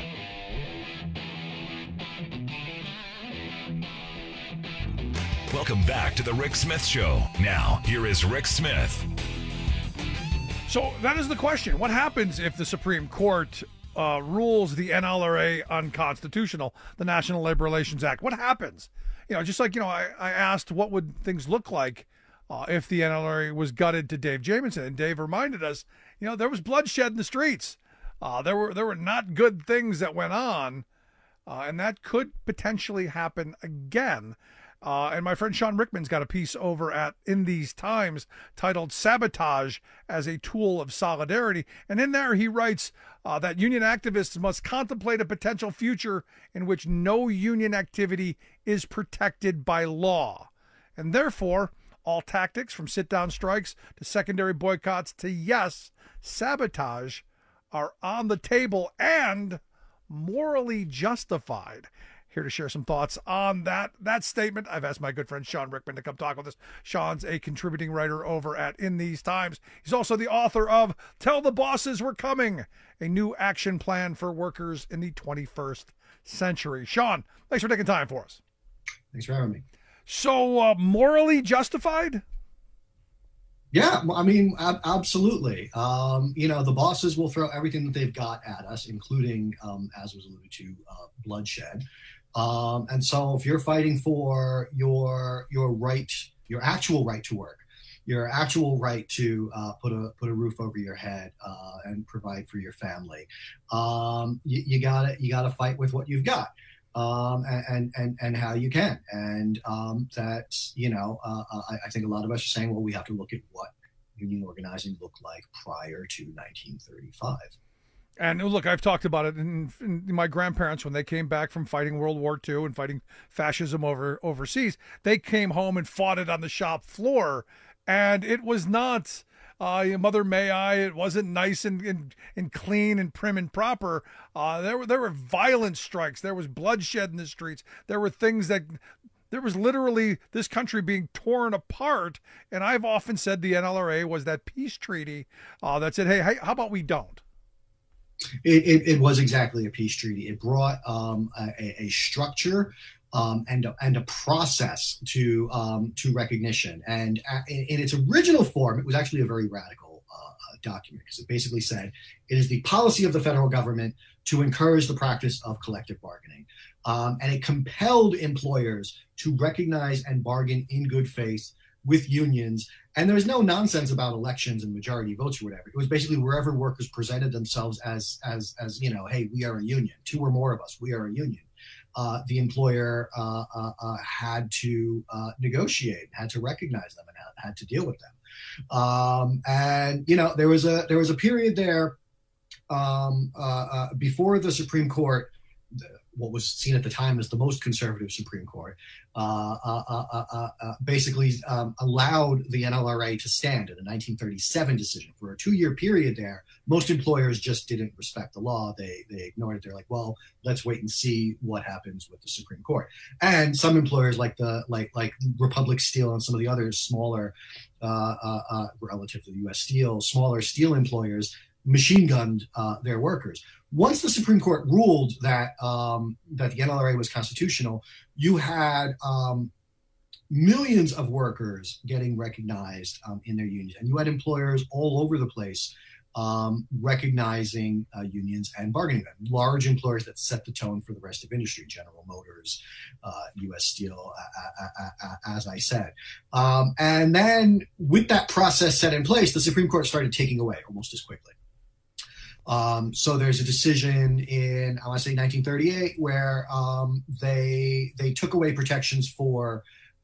Welcome back to the Rick Smith Show. Now, here is Rick Smith. So that is the question. What happens if the Supreme Court uh, rules the N L R A unconstitutional, the National Labor Relations Act? What happens? You know, just like, you know, I, I asked what would things look like uh, if the N L R A was gutted to Dave Jamieson. And Dave reminded us, you know, there was bloodshed in the streets. Uh, there were there were not good things that went on. Uh, and that could potentially happen again. Uh, and my friend Sean Rickman's got a piece over at In These Times titled Sabotage as a Tool of Solidarity. And in there he writes uh, that union activists must contemplate a potential future in which no union activity is protected by law. And therefore, all tactics from sit-down strikes to secondary boycotts to, yes, sabotage are on the table and morally justified. Here to share some thoughts on that that statement, I've asked my good friend Sean Rickman to come talk with us. Sean's a contributing writer over at In These Times. He's also the author of Tell the Bosses We're Coming, a new action plan for workers in the twenty-first century. Sean, thanks for taking time for us. Thanks for having me. So, uh, morally justified? Yeah, I mean, ab- absolutely. Um, you know, the bosses will throw everything that they've got at us, including, um, as was alluded to, uh, bloodshed. Um, and so if you're fighting for your your right, your actual right to work, your actual right to uh, put a put a roof over your head uh, and provide for your family, um, you, you gotta you gotta fight with what you've got. Um, and, and, and how you can. And um, that's, you know, uh, I, I think a lot of us are saying, well, we have to look at what union organizing looked like prior to nineteen thirty-five. And look, I've talked about it. In, in my grandparents, when they came back from fighting World War Two and fighting fascism over overseas, they came home and fought it on the shop floor. And it was not... Uh, Mother May I, it wasn't nice and, and, and clean and prim and proper. Uh, there were there were violent strikes. There was bloodshed in the streets. There were things that, there was literally this country being torn apart. And I've often said the N L R A was that peace treaty uh, that said, hey, hey, how about we don't? It, it, it was exactly a peace treaty. It brought um, a, a structure um, and a, and a process to um, to recognition. And uh, in, in its original form, it was actually a very radical uh, document, because it basically said it is the policy of the federal government to encourage the practice of collective bargaining. Um, and it compelled employers to recognize and bargain in good faith with unions. And there was no nonsense about elections and majority votes or whatever. It was basically wherever workers presented themselves as, as, as you know, hey, we are a union, two or more of us, we are a union. Uh, the employer uh, uh, uh, had to uh, negotiate, had to recognize them, and had, had to deal with them. Um, and you know, there was a there was a period there um, uh, uh, before the Supreme Court, what was seen at the time as the most conservative Supreme Court, uh, uh, uh, uh, uh, basically um, allowed the N L R A to stand in a nineteen thirty-seven decision. For a two-year period there, most employers just didn't respect the law. They they ignored it. They're like, well, let's wait and see what happens with the Supreme Court. And some employers, like the like like Republic Steel and some of the other smaller, uh, uh, uh, relative to the U S Steel, smaller steel employers, machine gunned uh, their workers. Once the Supreme Court ruled that um, that the N L R A was constitutional, you had um, millions of workers getting recognized um, in their unions, and you had employers all over the place um, recognizing uh, unions and bargaining them. Large employers that set the tone for the rest of industry: General Motors, uh, U S Steel, uh, uh, uh, uh, as I said. Um, and then, with that process set in place, the Supreme Court started taking away almost as quickly. Um, so there's a decision in, I want to say nineteen thirty-eight, where um, they they took away protections for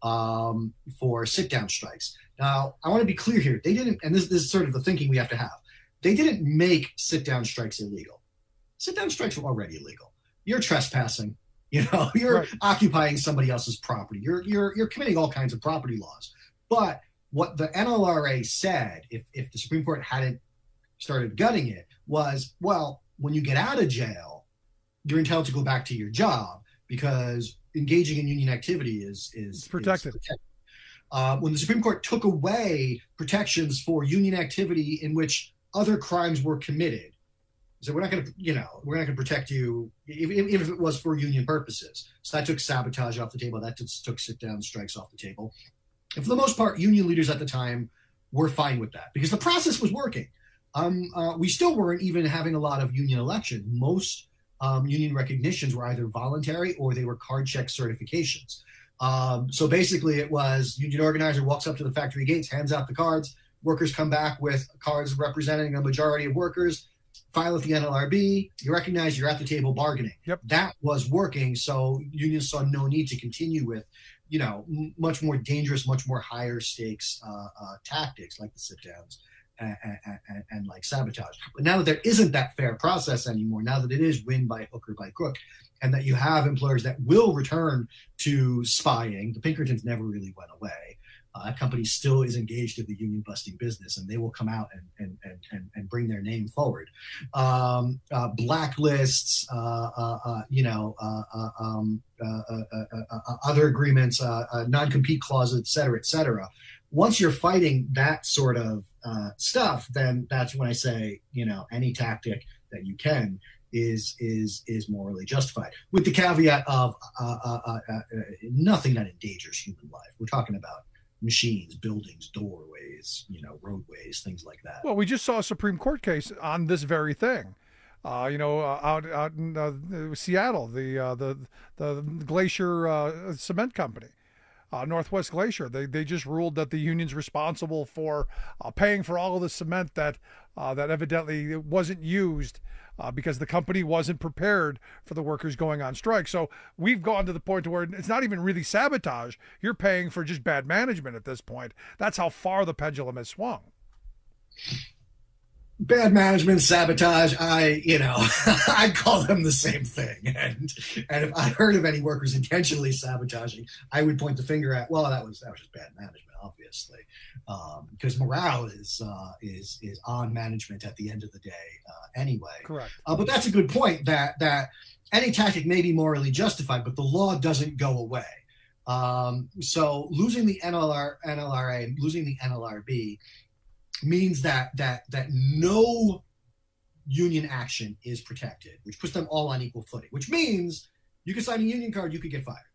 um, for sit-down strikes. Now, I want to be clear here. They didn't, and this, this is sort of the thinking we have to have. They didn't make sit-down strikes illegal. Sit-down strikes were already illegal. You're trespassing. You know, you're right. Occupying somebody else's property. You're you're you're committing all kinds of property laws. But what the N L R A said, if if the Supreme Court hadn't started gutting it, was, well, when you get out of jail, you're entitled to go back to your job, because engaging in union activity is is protected. Is protected. Uh, when the Supreme Court took away protections for union activity in which other crimes were committed, so we're not going to, you know, we're not going to protect you, even if it was for union purposes. So that took sabotage off the table. That took sit-down strikes off the table. And for the most part, union leaders at the time were fine with that, because the process was working. Um, uh, we still weren't even having a lot of union elections. Most um, union recognitions were either voluntary or they were card check certifications. Um, so basically it was union organizer walks up to the factory gates, hands out the cards, workers come back with cards representing a majority of workers, file at the N L R B, you recognize you're at the table bargaining. Yep. That was working, so unions saw no need to continue with, you know, m- much more dangerous, much more higher stakes uh, uh, tactics like the sit-downs. And, and, and like sabotage. But now that there isn't that fair process anymore, now that it is win by hook or by crook, and that you have employers that will return to spying, the Pinkertons never really went away. Uh, that company still is engaged in the union busting business, and they will come out and and and, and, and bring their name forward. Um, uh, blacklists, uh, uh, uh, you know, uh, uh, um, uh, uh, uh, uh, other agreements, uh, uh, non-compete clauses, et cetera, et cetera. Once you're fighting that sort of uh, stuff, then that's when I say, you know, any tactic that you can is is is morally justified, with the caveat of uh, uh, uh, uh, nothing that endangers human life. We're talking about machines, buildings, doorways, you know, roadways, things like that. Well, we just saw a Supreme Court case on this very thing. Uh, you know, uh, out out in uh, Seattle, the uh, the the Glacier uh, Cement Company. Uh, Northwest Glacier, they they just ruled that the union's responsible for uh, paying for all of the cement that uh, that evidently wasn't used uh, because the company wasn't prepared for the workers going on strike. So we've gone to the point where it's not even really sabotage. You're paying for just bad management at this point. That's how far the pendulum has swung. Bad management, sabotage, I, you know, I call them the same thing. And and if I heard of any workers intentionally sabotaging, I would point the finger at, well, that was that was just bad management, obviously, um, because morale is uh, is is on management at the end of the day uh, anyway. Correct. Uh, but that's a good point, that that any tactic may be morally justified, but the law doesn't go away. Um, so losing the N L R, N L R A, losing the N L R B means that that that no union action is protected, which puts them all on equal footing, which means you could sign a union card, you could get fired.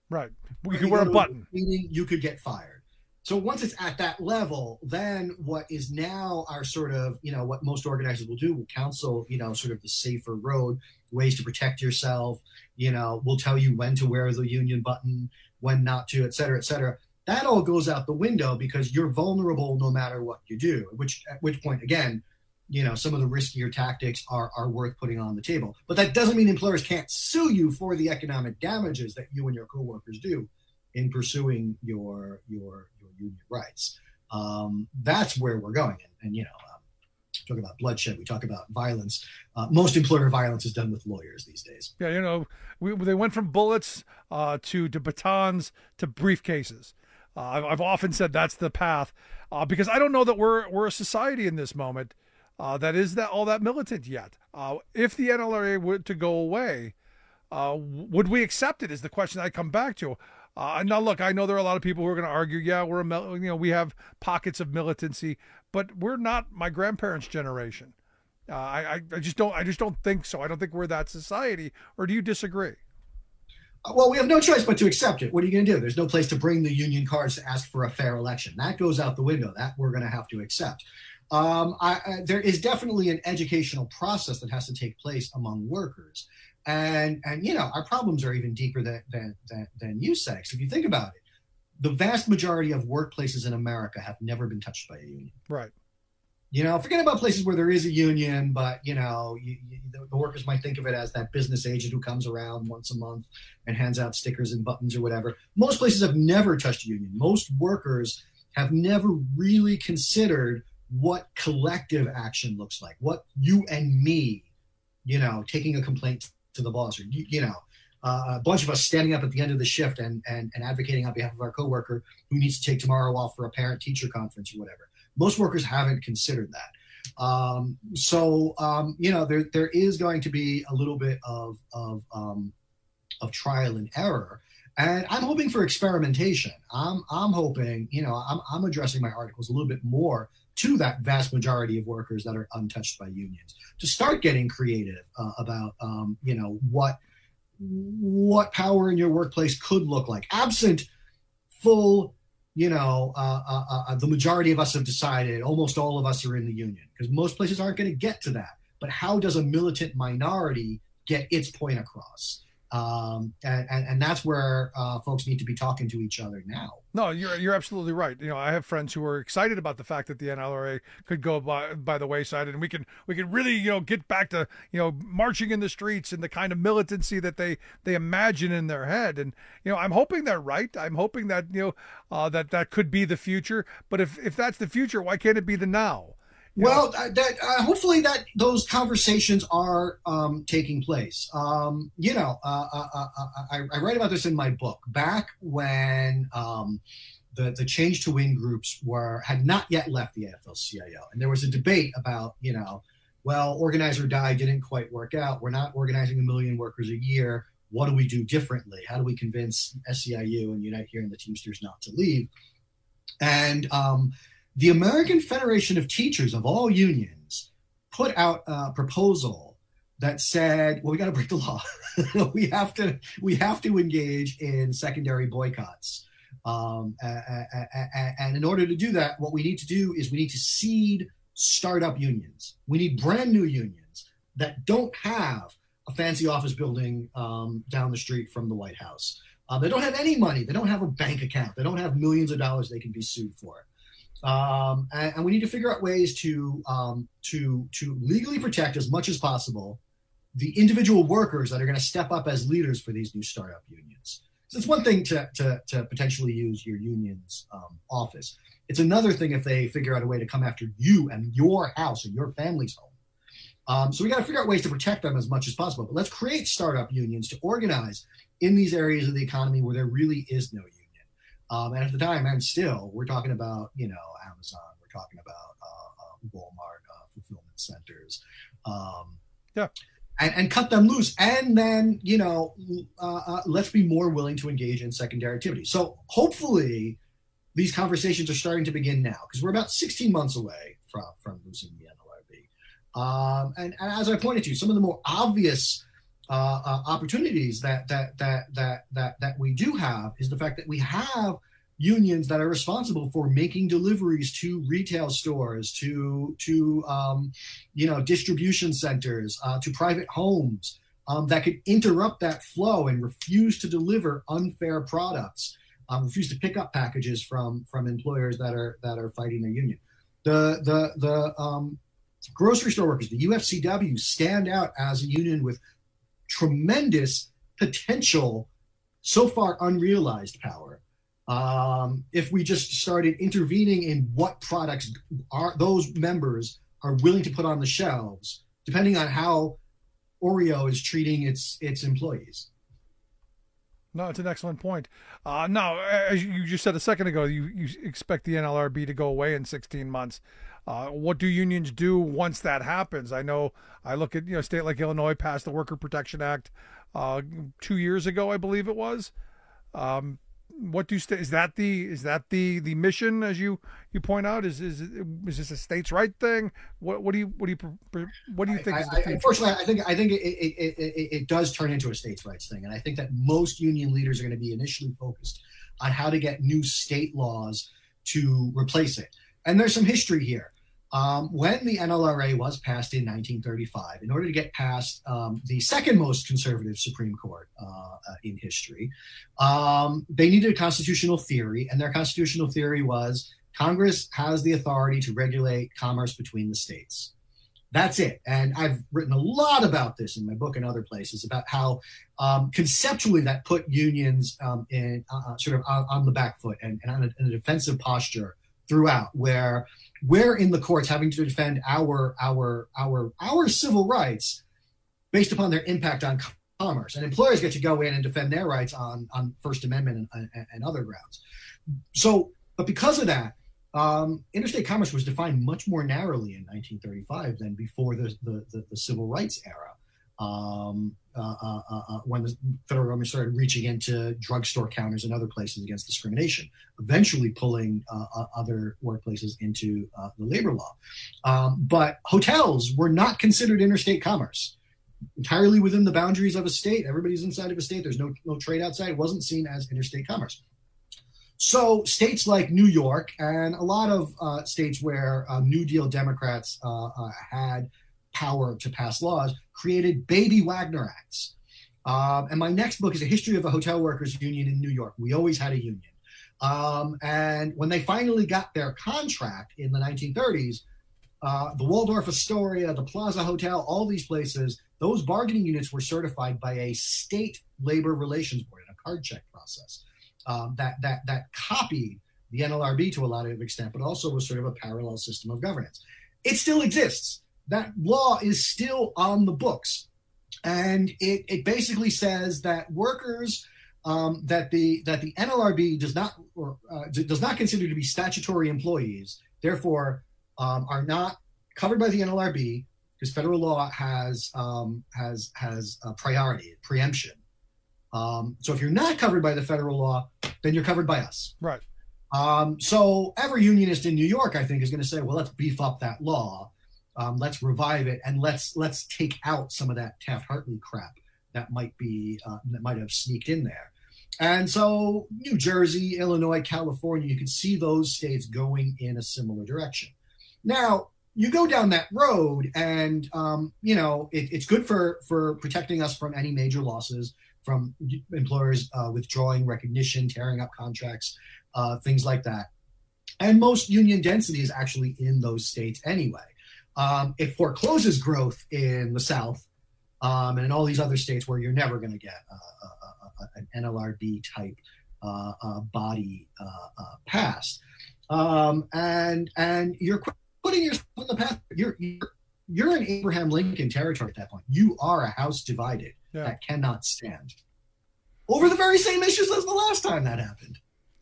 Right. You could wear a button. Meeting, you could get fired. So once it's at that level, then what is now our sort of, you know, what most organizers will do, will counsel, you know, sort of the safer road, ways to protect yourself, you know, we'll tell you when to wear the union button, when not to, et cetera, et cetera. That all goes out the window because you're vulnerable no matter what you do, which at which point, again, you know, some of the riskier tactics are, are worth putting on the table. But that doesn't mean employers can't sue you for the economic damages that you and your coworkers do in pursuing your your your union rights. Um, that's where we're going. And, and you know, um, talk about bloodshed, we talk about violence. Uh, most employer violence is done with lawyers these days. Yeah, you know, we, they went from bullets uh, to, to batons to briefcases. Uh, I've, I've often said that's the path uh, because I don't know that we're we're a society in this moment Uh, that is that all that militant yet. Uh, if the N L R A were to go away, uh, would we accept it? Is the question I come back to. Uh, now, look, I know there are a lot of people who are going to argue, yeah, we're a, you know, we have pockets of militancy, but we're not my grandparents' generation. Uh, I, I just don't, I just don't think so. I don't think we're that society. Or do you disagree? Well, we have no choice but to accept it. What are you going to do? There's no place to bring the union cards to ask for a fair election. That goes out the window. That we're going to have to accept. Um, I, I, there is definitely an educational process that has to take place among workers. And, and you know, our problems are even deeper than, than, than, than you say. So if you think about it, the vast majority of workplaces in America have never been touched by a union. Right. You know, forget about places where there is a union, but, you know, you, you, the, the workers might think of it as that business agent who comes around once a month and hands out stickers and buttons or whatever. Most places have never touched a union. Most workers have never really considered what collective action looks like, what you and me, you know, taking a complaint to the boss, or, you, you know, uh, a bunch of us standing up at the end of the shift and, and, and advocating on behalf of our coworker who needs to take tomorrow off for a parent-teacher conference or whatever. Most workers haven't considered that. Um, so, um, you know, there there is going to be a little bit of, of, um, of trial and error. And I'm hoping for experimentation. I'm I'm hoping, you know, I'm I'm addressing my articles a little bit more to that vast majority of workers that are untouched by unions, to start getting creative uh, about, um, you know, what what power in your workplace could look like, absent full, you know, uh, uh, uh, the majority of us have decided, almost all of us are in the union, because most places aren't going to get to that. But how does a militant minority get its point across? Um, and, and, and that's where uh, folks need to be talking to each other now. No, you're you're absolutely right. You know, I have friends who are excited about the fact that the N L R A could go by by the wayside, and we can we can really, you know, get back to, you know, marching in the streets and the kind of militancy that they they imagine in their head. And, you know, I'm hoping they're right. I'm hoping that, you know, uh, that that could be the future. But if if that's the future, why can't it be the now? You well, uh, that uh, hopefully that those conversations are um, taking place. Um, you know, uh, uh, uh, I, I write about this in my book. Back when um, the the Change to Win groups were had not yet left the A F L C I O, and there was a debate about, you know, well, organize or die didn't quite work out. We're not organizing a million workers a year. What do we do differently? How do we convince S E I U and Unite Here and the Teamsters not to leave? And um, the American Federation of Teachers of all unions put out a proposal that said, well, we got to break the law. we have to we have to engage in secondary boycotts. Um, and in order to do that, what we need to do is we need to seed startup unions. We need brand new unions that don't have a fancy office building um, down the street from the White House. Uh, they don't have any money. They don't have a bank account. They don't have millions of dollars they can be sued for. Um, and, and we need to figure out ways to um, to to legally protect as much as possible the individual workers that are going to step up as leaders for these new startup unions. So it's one thing to to, to potentially use your union's um, office. It's another thing if they figure out a way to come after you and your house and your family's home. Um, so we got to figure out ways to protect them as much as possible. But let's create startup unions to organize in these areas of the economy where there really is no union. Um, and at the time, and still, we're talking about, you know, Amazon, we're talking about uh, uh, Walmart, uh, fulfillment centers, um, yeah, and, and cut them loose. And then, you know, uh, uh, let's be more willing to engage in secondary activity. So hopefully these conversations are starting to begin now, because we're about sixteen months away from, from losing the N L R B. Um, and, and as I pointed to, some of the more obvious uh, uh, opportunities that that that that that that we do have is the fact that we have unions that are responsible for making deliveries to retail stores, to to um, you know distribution centers, uh, to private homes um, that could interrupt that flow and refuse to deliver unfair products, um, refuse to pick up packages from from employers that are that are fighting their union. The the the um, grocery store workers, the U F C W, stand out as a union with tremendous potential, so far unrealized power. Um, if we just started intervening in what products are those members are willing to put on the shelves, depending on how Oreo is treating its its employees. No, it's an excellent point. Uh, no, as you just said a second ago, you, you expect the N L R B to go away in sixteen months. Uh, what do unions do once that happens? I know I look at, you know, a state like Illinois passed the Worker Protection Act uh, two years ago, I believe it was. Um, What do you st- is that the is that the the mission, as you you point out? Is is is this a states' right thing? What what do you what do you what do you think? I, is the I, future? unfortunately, I think I think it it, it it it does turn into a states' rights thing, and I think that most union leaders are going to be initially focused on how to get new state laws to replace it. And there's some history here. Um, when the N L R A was passed in nineteen thirty-five, in order to get past um, the second most conservative Supreme Court uh, uh, in history, um, they needed a constitutional theory, and their constitutional theory was Congress has the authority to regulate commerce between the states. That's it. And I've written a lot about this in my book and other places about how um, conceptually that put unions um, in uh, sort of on, on the back foot and, and on a, in a defensive posture throughout, where we're in the courts having to defend our our our our civil rights based upon their impact on commerce, and employers get to go in and defend their rights on on First Amendment and, and, and other grounds. So, but because of that, um, interstate commerce was defined much more narrowly in nineteen thirty-five than before the the, the, the civil rights era. Um, uh, uh, uh, when the federal government started reaching into drugstore counters and other places against discrimination, eventually pulling uh, uh, other workplaces into uh, the labor law. Um, but hotels were not considered interstate commerce. Entirely within the boundaries of a state, everybody's inside of a state, there's no, no trade outside, it wasn't seen as interstate commerce. So states like New York and a lot of uh, states where uh, New Deal Democrats uh, uh, had power to pass laws created baby Wagner Acts. Um, and my next book is a history of the hotel workers union in New York. We always had a union. Um, and when they finally got their contract in the nineteen thirties, uh, the Waldorf Astoria, the Plaza Hotel, all these places, those bargaining units were certified by a state labor relations board in a card check process um, that, that, that copied the N L R B to a lot of extent, but also was sort of a parallel system of governance. It still exists. That law is still on the books. And it, it basically says that workers um, that the that the N L R B does not or, uh, does not consider to be statutory employees, therefore um, are not covered by the N L R B because federal law has um, has has a priority, preemption. Um, so if you're not covered by the federal law, then you're covered by us. Right. Um, so every unionist in New York, I think, is going to say, well, let's beef up that law. Um, let's revive it, and let's let's take out some of that Taft-Hartley crap that might be uh, that might have sneaked in there. And so New Jersey, Illinois, California, you can see those states going in a similar direction. Now, you go down that road, and um, you know it, it's good for for protecting us from any major losses, from employers uh, withdrawing recognition, tearing up contracts, uh, things like that. And most union density is actually in those states anyway. Um, it forecloses growth in the South um, and in all these other states where you're never going to get uh, uh, uh, an N L R B type uh, uh, body uh, uh, passed. Um, and and you're putting yourself in the path. You're, you're, you're in Abraham Lincoln territory at that point. You are a house divided yeah. that cannot stand over the very same issues as the last time that happened.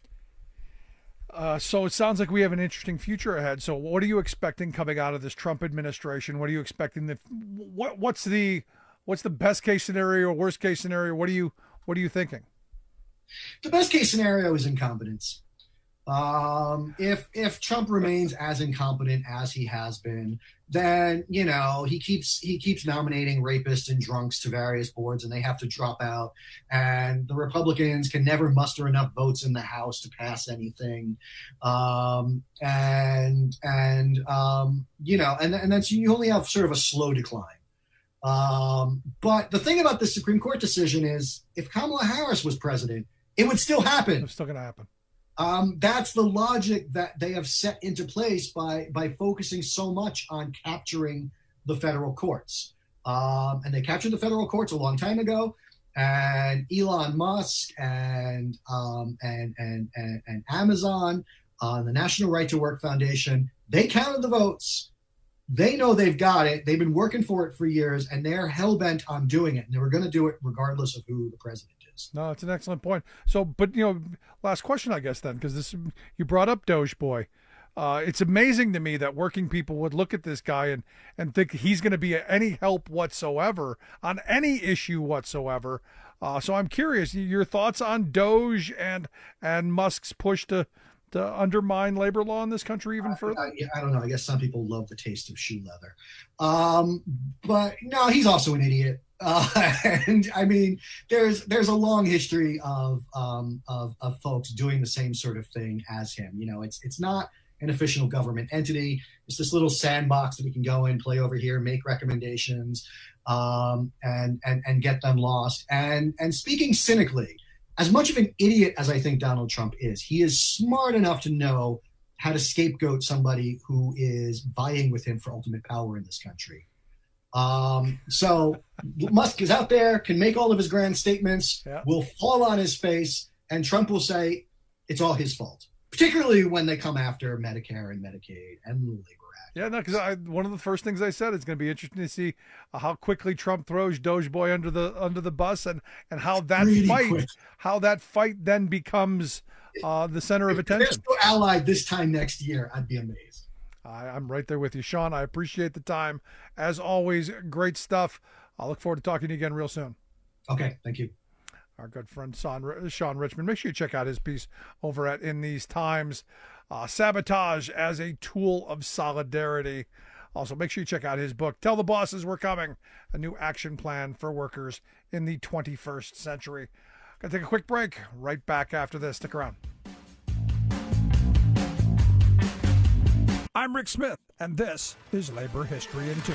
Uh, so it sounds like we have an interesting future ahead. So what are you expecting coming out of this Trump administration? What are you expecting? The what what's the what's the best case scenario or worst case scenario? What are you what are you thinking? The best case scenario is incompetence. Um, if if Trump remains as incompetent as he has been, then you know he keeps he keeps nominating rapists and drunks to various boards, and they have to drop out. And the Republicans can never muster enough votes in the House to pass anything. Um, and and um, you know, and and then so you only have sort of a slow decline. Um, but the thing about the Supreme Court decision is, if Kamala Harris was president, it would still happen. It's still going to happen. Um, that's the logic that they have set into place by by focusing so much on capturing the federal courts. Um, and they captured the federal courts a long time ago. And Elon Musk and um, and, and and and Amazon, uh, the National Right to Work Foundation, they counted the votes. They know they've got it. They've been working for it for years, and they're hell-bent on doing it. And they were going to do it regardless of who the president is. No, it's an excellent point. So, but, you know, last question, I guess, then, because this you brought up Doge Boy. Uh, it's amazing to me that working people would look at this guy and, and think he's going to be any help whatsoever on any issue whatsoever. Uh, so I'm curious, your thoughts on Doge and and Musk's push to to undermine labor law in this country even further? I, I, I don't know. I guess some people love the taste of shoe leather. Um, but no, he's also an idiot. Uh, and I mean, there's there's a long history of, um, of of folks doing the same sort of thing as him. You know, it's it's not an official government entity. It's this little sandbox that we can go in, play over here, make recommendations, um, and and and get them lost. And and speaking cynically, as much of an idiot as I think Donald Trump is, he is smart enough to know how to scapegoat somebody who is vying with him for ultimate power in this country. Um, so Musk is out there, can make all of his grand statements, yeah. will fall on his face, and Trump will say it's all his fault, particularly when they come after Medicare and Medicaid and the Labor Act. Yeah, no, because one of the first things I said, it's going to be interesting to see uh, how quickly Trump throws Doge Boy under the under the bus, and, and how that really fight, quick. how that fight then becomes uh, the center of attention. If they're still allied this time next year, I'd be amazed. I, I'm right there with you, Sean. I appreciate the time. As always, great stuff. I'll look forward to talking to you again real soon. Okay, thank you. Our good friend Sean, Sean Richmond. Make sure you check out his piece over at In These Times. Uh, Sabotage as a Tool of Solidarity. Also, make sure you check out his book, Tell the Bosses We're Coming, a new action plan for workers in the twenty-first century. Got to take a quick break. Right back after this. Stick around. I'm Rick Smith, and this is Labor History in Two.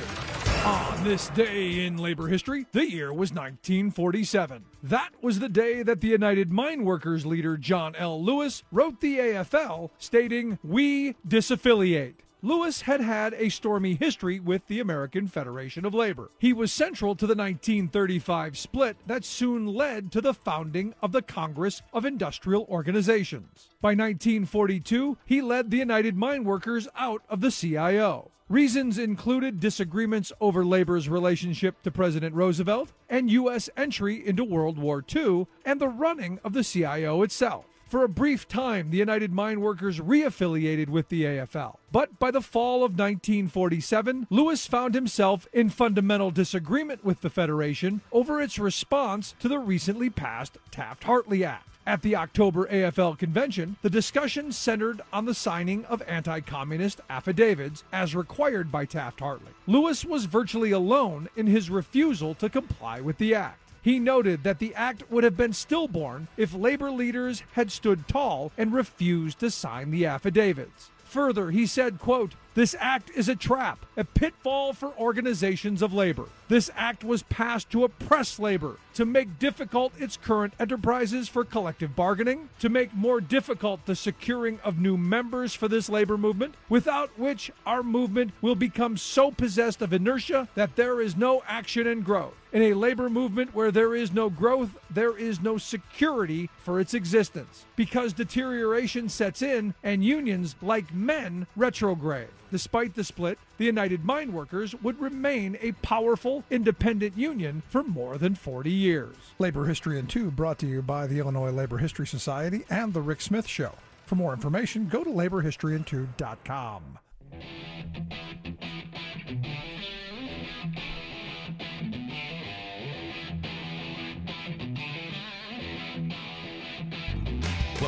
On this day in labor history, the year was nineteen forty-seven. That was the day that the United Mine Workers leader John L. Lewis wrote the A F L, stating, "We disaffiliate." Lewis had had a stormy history with the American Federation of Labor. He was central to the nineteen thirty-five split that soon led to the founding of the Congress of Industrial Organizations. By nineteen forty-two, he led the United Mine Workers out of the C I O. Reasons included disagreements over labor's relationship to President Roosevelt and U S entry into World War Two and the running of the C I O itself. For a brief time, the United Mine Workers re-affiliated with the A F L. But by the fall of nineteen forty-seven, Lewis found himself in fundamental disagreement with the Federation over its response to the recently passed Taft-Hartley Act. At the October A F L convention, the discussion centered on the signing of anti-communist affidavits as required by Taft-Hartley. Lewis was virtually alone in his refusal to comply with the act. He noted that the act would have been stillborn if labor leaders had stood tall and refused to sign the affidavits. Further, he said, quote, "This act is a trap, a pitfall for organizations of labor. This act was passed to oppress labor, to make difficult its current enterprises for collective bargaining, to make more difficult the securing of new members for this labor movement, without which our movement will become so possessed of inertia that there is no action and growth. In a labor movement where there is no growth, there is no security for its existence, because deterioration sets in and unions, like men, retrograde." Despite the split, the United Mine Workers would remain a powerful, independent union for more than forty years. Labor History in Two brought to you by the Illinois Labor History Society and The Rick Smith Show. For more information, go to labor history in two dot com.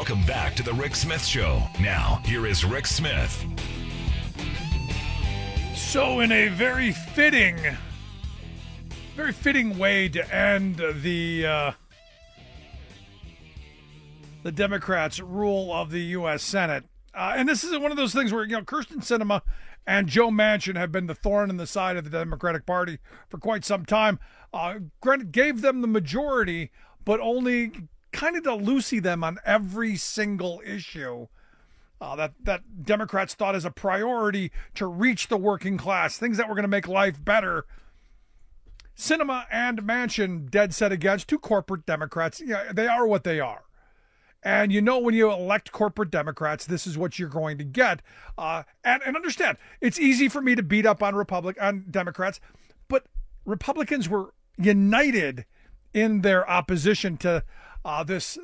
Welcome back to the Rick Smith Show. Now, here is Rick Smith. So in a very fitting, very fitting way to end the uh, the Democrats' rule of the U S Senate, uh, and this is one of those things where, you know, Kyrsten Sinema and Joe Manchin have been the thorn in the side of the Democratic Party for quite some time. Uh, granted, gave them the majority, but only kind of to loosey them on every single issue uh, that, that Democrats thought as a priority to reach the working class, things that were going to make life better. Sinema and Manchin dead set against two corporate Democrats. Yeah, they are what they are. And you know, when you elect corporate Democrats, this is what you're going to get. Uh, and, and understand, it's easy for me to beat up on Republic on Democrats, but Republicans were united in their opposition to uh, this.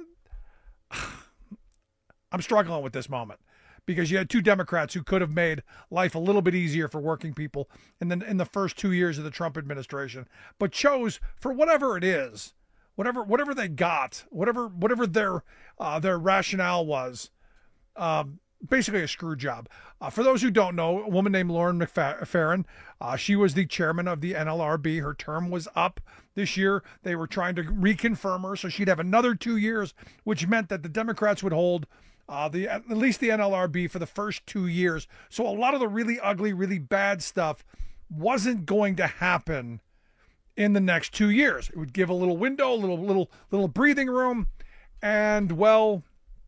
I'm struggling with this moment because you had two Democrats who could have made life a little bit easier for working people in the, in the first two years of the Trump administration, but chose, for whatever it is, Whatever, whatever they got, whatever, whatever their, uh, their rationale was, um, basically a screw job. Uh, for those who don't know, a woman named Lauren McFerrin, uh, she was the chairman of the N L R B. Her term was up this year. They were trying to reconfirm her, so she'd have another two years, which meant that the Democrats would hold uh, the at least the N L R B for the first two years. So a lot of the really ugly, really bad stuff wasn't going to happen in the next two years. It would give a little window, a little, little, little breathing room. And, well,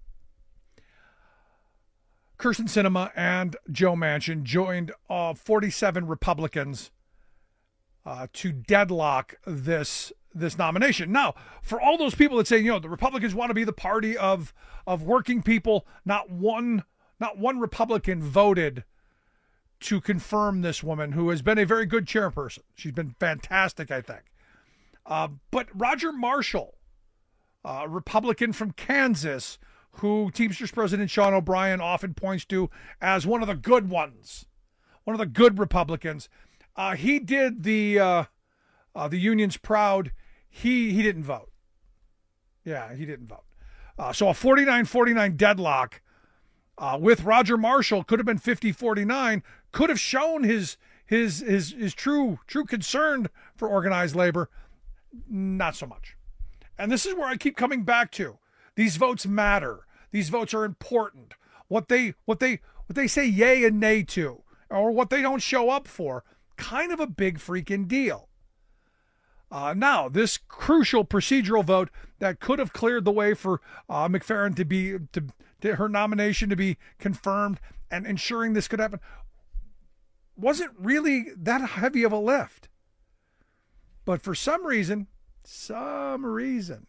Kyrsten Sinema and Joe Manchin joined uh, forty-seven Republicans uh, to deadlock this this nomination. Now, for all those people that say, you know, the Republicans want to be the party of of working people, not one, not one Republican voted to confirm this woman, who has been a very good chairperson. She's been fantastic, I think. Uh, but Roger Marshall, a Republican from Kansas, who Teamsters President Sean O'Brien often points to as one of the good ones, one of the good Republicans, uh, he did the uh, uh, the unions proud. He he didn't vote. Yeah, he didn't vote. Uh, so a forty-nine forty-nine deadlock uh, with Roger Marshall could have been fifty forty-nine. Could have shown his his his his true true concern for organized labor. Not so much. And this is where I keep coming back to. These votes matter. These votes are important. What they what they what they say yay and nay to, or what they don't show up for, kind of a big freaking deal. Uh, now, this crucial procedural vote that could have cleared the way for uh, McFerrin to be to, to her nomination to be confirmed and ensuring this could happen wasn't really that heavy of a lift. But for some reason, some reason,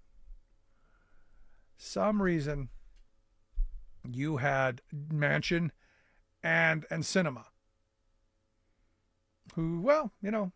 some reason, you had Manchin and, and Sinema, who, well, you know.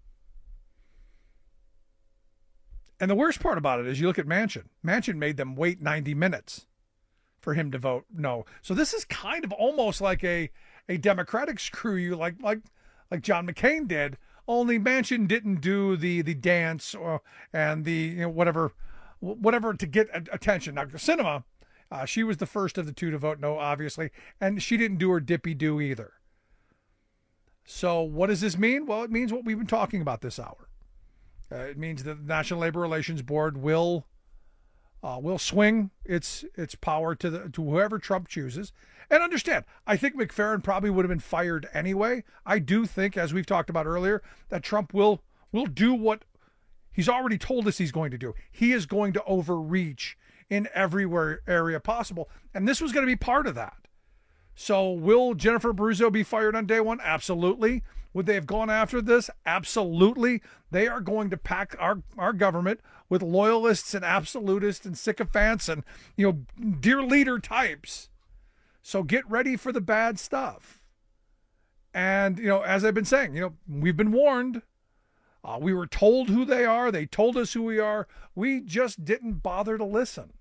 And the worst part about it is you look at Manchin. Manchin made them wait ninety minutes for him to vote no. So this is kind of almost like a a Democratic screw you, like like like John McCain did. Only Manchin didn't do the the dance or and the you know, whatever whatever to get attention. Now Sinema, uh, she was the first of the two to vote no, obviously, and she didn't do her dippy do either. So what does this mean? Well, it means what we've been talking about this hour. Uh, it means that the National Labor Relations Board will uh, will swing its its power to the to whoever Trump chooses. And understand, I think McFerrin probably would have been fired anyway. I do think, as we've talked about earlier, that Trump will will do what he's already told us he's going to do. He is going to overreach in every area possible. And this was going to be part of that. So will Jennifer Abruzzo be fired on day one? Absolutely. Would they have gone after this? Absolutely. They are going to pack our, our government with loyalists and absolutists and sycophants and, you know, dear leader types. So get ready for the bad stuff. And, you know, as I've been saying, you know, we've been warned. Uh, we were told who they are. They told us who we are. We just didn't bother to listen.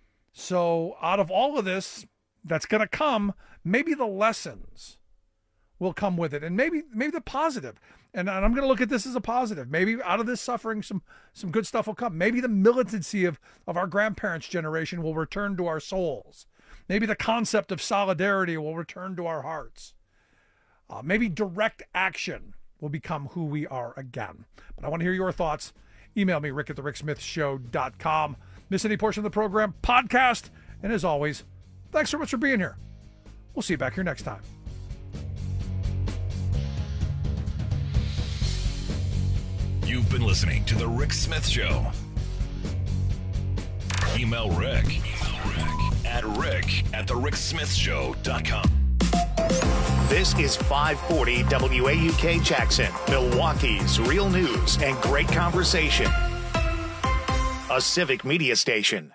So out of all of this that's going to come, maybe the lessons will come with it, and maybe maybe the positive. And I'm going to look at this as a positive. Maybe out of this suffering, some some good stuff will come. Maybe the militancy of, of our grandparents' generation will return to our souls. Maybe the concept of solidarity will return to our hearts. Uh, maybe direct action will become who we are again. But I want to hear your thoughts. Email me, rick at the rick smith show dot com. Miss any portion of the program, podcast. And as always, thanks so much for being here. We'll see you back here next time. You've been listening to The Rick Smith Show. Email Rick, Email Rick at rick at the rick smith show dot com. This is five forty W A U K Jackson, Milwaukee's real news and great conversation. A civic media station.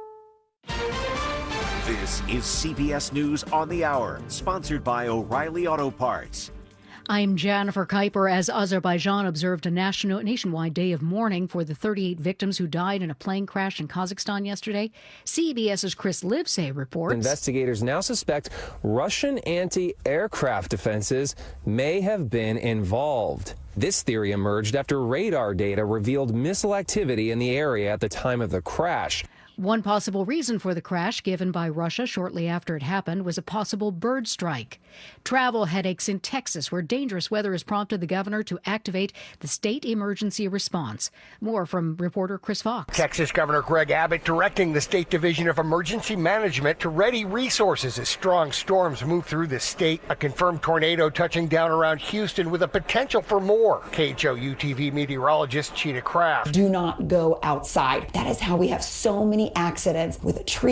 This is C B S News on the Hour, sponsored by O'Reilly Auto Parts. I'm Jennifer Kuiper. As Azerbaijan observed a national, nationwide day of mourning for the thirty-eight victims who died in a plane crash in Kazakhstan yesterday, CBS's Chris Livesay reports. Investigators now suspect Russian anti-aircraft defenses may have been involved. This theory emerged after radar data revealed missile activity in the area at the time of the crash. One possible reason for the crash given by Russia shortly after it happened was a possible bird strike. Travel headaches in Texas, where dangerous weather has prompted the governor to activate the state emergency response. More from reporter Chris Fox. Texas Governor Greg Abbott directing the State Division of Emergency Management to ready resources as strong storms move through the state. A confirmed tornado touching down around Houston with a potential for more. K H O U T V meteorologist Cheetah Craft. Do not go outside. That is how we have so many accidents with a tree